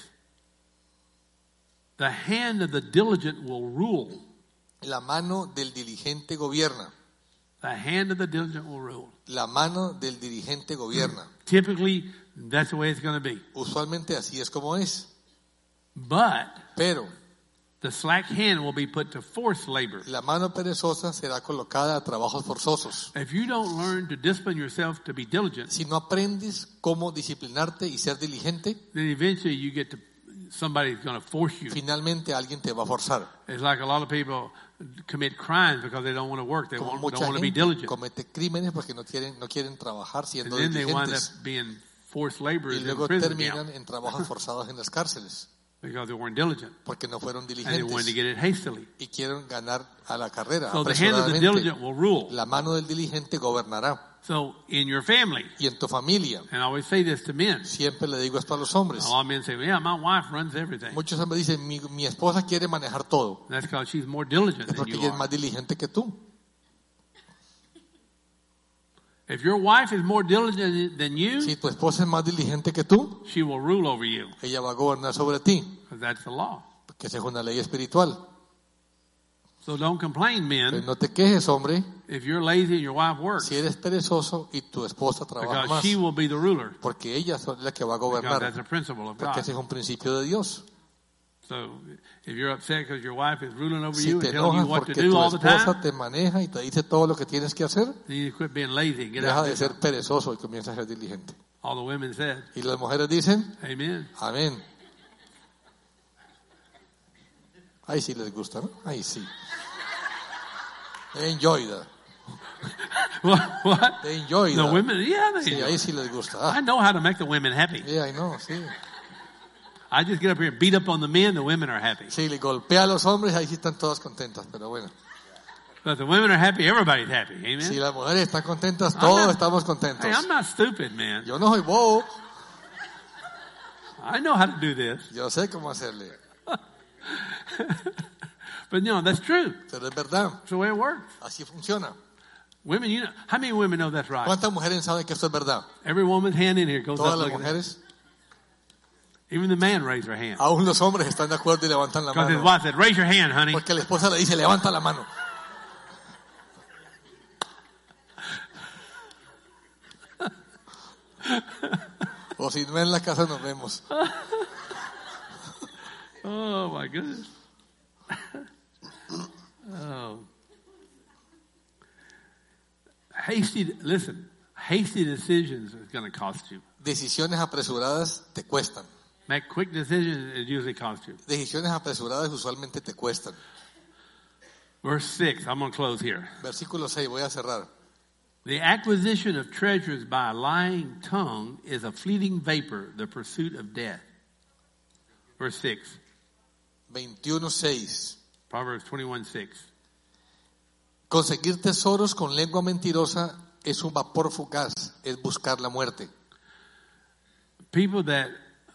B: The hand of the diligent will rule.
A: La mano del diligente gobierna.
B: The hand of the diligent will rule.
A: La mano del dirigente gobierna.
B: Typically, that's the way it's going to be.
A: Usualmente así es como es.
B: But
A: Pero
B: the slack hand will be put to forced labor.
A: la mano perezosa será colocada a trabajos forzosos.
B: If you don't learn to discipline yourself to be diligent,
A: Si no aprendes cómo disciplinarte y ser diligente,
B: then eventually you get to somebody's going to force you.
A: finalmente alguien te va a forzar.
B: It's like a lot of people commit crimes because they don't want to work. They
A: Como
B: don't
A: mucha
B: want to be
A: gente
B: diligent.
A: comete crímenes porque no quieren trabajar
B: And
A: siendo
B: then they wind
A: diligentes.
B: up being forced laborers
A: Y
B: in
A: luego
B: prison
A: terminan
B: camp
A: en trabajos forzados en las cárceles
B: because they weren't diligent
A: porque no fueron
B: and they wanted to
A: diligentes
B: get it hastily.
A: y quieren ganar a la carrera
B: So the hand of the diligent
A: apresuradamente.
B: will rule.
A: La mano del diligente gobernará.
B: So in your family,
A: Y en tu familia,
B: and I always say this to men.
A: siempre le digo esto a los hombres.
B: A lot of men say, "Yeah, my wife runs everything."
A: Muchos hombres dicen, mi esposa quiere manejar todo.
B: That's because she's more diligent
A: Es
B: than
A: porque
B: you
A: ella es
B: are.
A: más diligente que tú.
B: If your wife is more diligent than you,
A: Si tu esposa es más diligente que tú,
B: she will rule over you.
A: ella va a gobernar sobre ti,
B: Because that's the law.
A: porque esa es una ley espiritual.
B: So don't complain, men,
A: Pero no te quejes, hombre,
B: if you're lazy and your wife works.
A: si eres perezoso y tu esposa trabaja
B: Because
A: más,
B: she will be the ruler.
A: porque ella es la que va a
B: Because
A: gobernar,
B: that's a principle of
A: porque
B: God.
A: ese es un principio de Dios.
B: So if you're upset because your wife is ruling over
A: Si
B: you
A: te
B: and telling
A: enojas
B: you what to
A: porque
B: do
A: tu
B: all the
A: esposa
B: time,
A: te maneja y te dice todo lo que tienes que hacer,
B: then you quit being lazy and get
A: deja
B: out
A: de
B: there.
A: ser perezoso y comienza a ser diligente.
B: All the women said,
A: Y las mujeres dicen,
B: amen.
A: amén. Ahí sí les gusta, ¿no? Ahí sí. They enjoy that.
B: What?
A: They enjoy
B: The
A: that.
B: women, yeah, they
A: Sí,
B: do.
A: ahí sí les gusta.
B: I
A: Ah,
B: know how to make the women happy.
A: yeah, I know, sí.
B: I just get up here and beat up on the men, the women are happy.
A: Sí, le golpea a los hombres, ahí sí están todas contentas, pero bueno.
B: But the women are happy, everybody's happy. Amen.
A: Si las mujeres están contentas, todos estamos contentos.
B: Hey, I'm not stupid, man.
A: Yo no soy bobo,
B: I know how to do this.
A: yo sé cómo hacerle,
B: But no, that's true.
A: pero es verdad,
B: That's the way it works.
A: así funciona.
B: Women, you know, how many women know that's right?
A: ¿Cuántas mujeres saben que esto es verdad?
B: Every woman's hand in here goes
A: Todas
B: up.
A: las
B: Look at that.
A: mujeres,
B: Even the man raised their hand.
A: aún los hombres están de acuerdo y levantan la
B: Because his
A: mano,
B: wife said, raise your hand, honey.
A: porque la esposa le dice, levanta la mano. O si no en la casa nos vemos.
B: Oh, my goodness. Oh. Hasty decisions is going to cost you.
A: Decisiones apresuradas te cuestan.
B: Make quick decisions, it usually costs you.
A: Decisiones apresuradas usualmente te cuestan.
B: Verse 6, I'm going to close here.
A: Versículo 6, voy a cerrar.
B: The acquisition of treasures by a lying tongue is a fleeting vapor, the pursuit of death. Verse 6,
A: 21:6.
B: Proverbs 21:6.
A: Conseguir tesoros con lengua mentirosa es un vapor fugaz, es buscar la muerte.
B: People that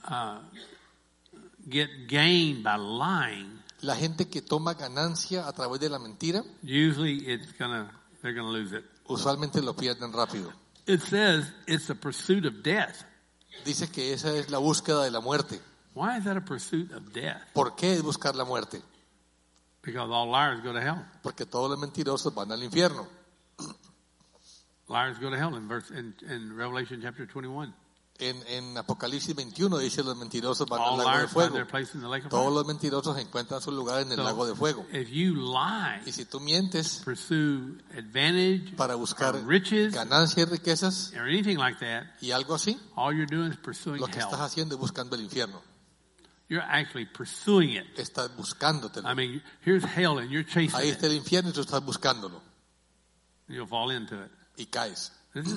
B: get gained by lying,
A: La gente que toma ganancia a través de la mentira,
B: usually they're gonna lose it.
A: usualmente lo pierden rápido.
B: It says it's a pursuit of death.
A: Dice que esa es la búsqueda de la muerte.
B: Why is that a pursuit of death?
A: ¿Por qué es buscar la muerte?
B: Because all liars go to hell.
A: Porque todos los mentirosos van al infierno.
B: Liars go to hell in Revelation chapter 21.
A: En Apocalipsis 21 dice los mentirosos van al
B: All
A: lago de
B: liars find
A: fuego.
B: their place in the lake of
A: Todos
B: fire.
A: los mentirosos encuentran su lugar en el
B: So,
A: lago de fuego.
B: if you lie,
A: Y si tú mientes
B: pursue advantage,
A: para buscar
B: or riches,
A: ganancias y riquezas
B: or anything like that,
A: y algo así,
B: all you're doing is pursuing
A: lo que estás
B: hell.
A: haciendo es buscando el infierno.
B: You're actually pursuing it.
A: Estás buscándotelo.
B: I mean, here's hell and you're chasing
A: Ahí
B: it.
A: está el infierno y tú estás buscándolo.
B: You'll fall into it.
A: Y caes.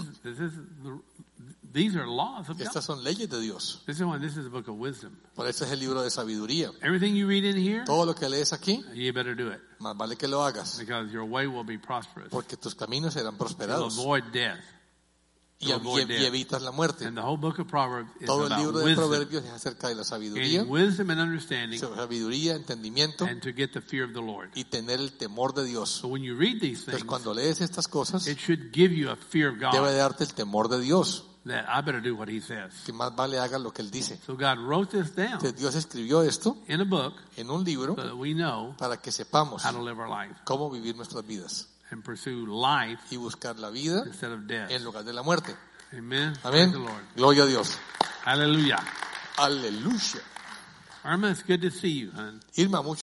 B: These are laws of God.
A: Estas son leyes de Dios.
B: This is a book of wisdom.
A: Por eso es el libro de sabiduría.
B: Everything you read in here,
A: Todo lo que lees aquí,
B: you better do it.
A: más vale que lo hagas.
B: Because your way will be prosperous.
A: Porque tus caminos serán
B: You'll
A: prosperados.
B: avoid death.
A: Y evitas la muerte.
B: And the whole book of Proverbs is
A: Todo el
B: about
A: libro de
B: wisdom.
A: Proverbios es acerca de la sabiduría.
B: Gaining wisdom and understanding
A: Sabiduría, entendimiento
B: and to get the fear of the Lord.
A: y tener el temor de Dios.
B: So when you read these
A: Entonces
B: things,
A: cuando lees estas cosas,
B: it should give you a fear of
A: debe
B: God
A: darte el temor de Dios.
B: that I better do what he says.
A: Que más vale haga lo que Él dice.
B: So God wrote this down
A: Entonces Dios escribió esto
B: in a book
A: en un libro
B: so that we know
A: para que sepamos
B: how to live our life
A: cómo vivir nuestras vidas
B: and pursue life
A: y buscar la vida
B: instead of death.
A: en lugar de la muerte.
B: Amen.
A: Amén.
B: Praise the Lord.
A: Gloria a Dios.
B: Hallelujah.
A: Aleluya.
B: Irma, it's good to see you, hon.
A: Irma, mucho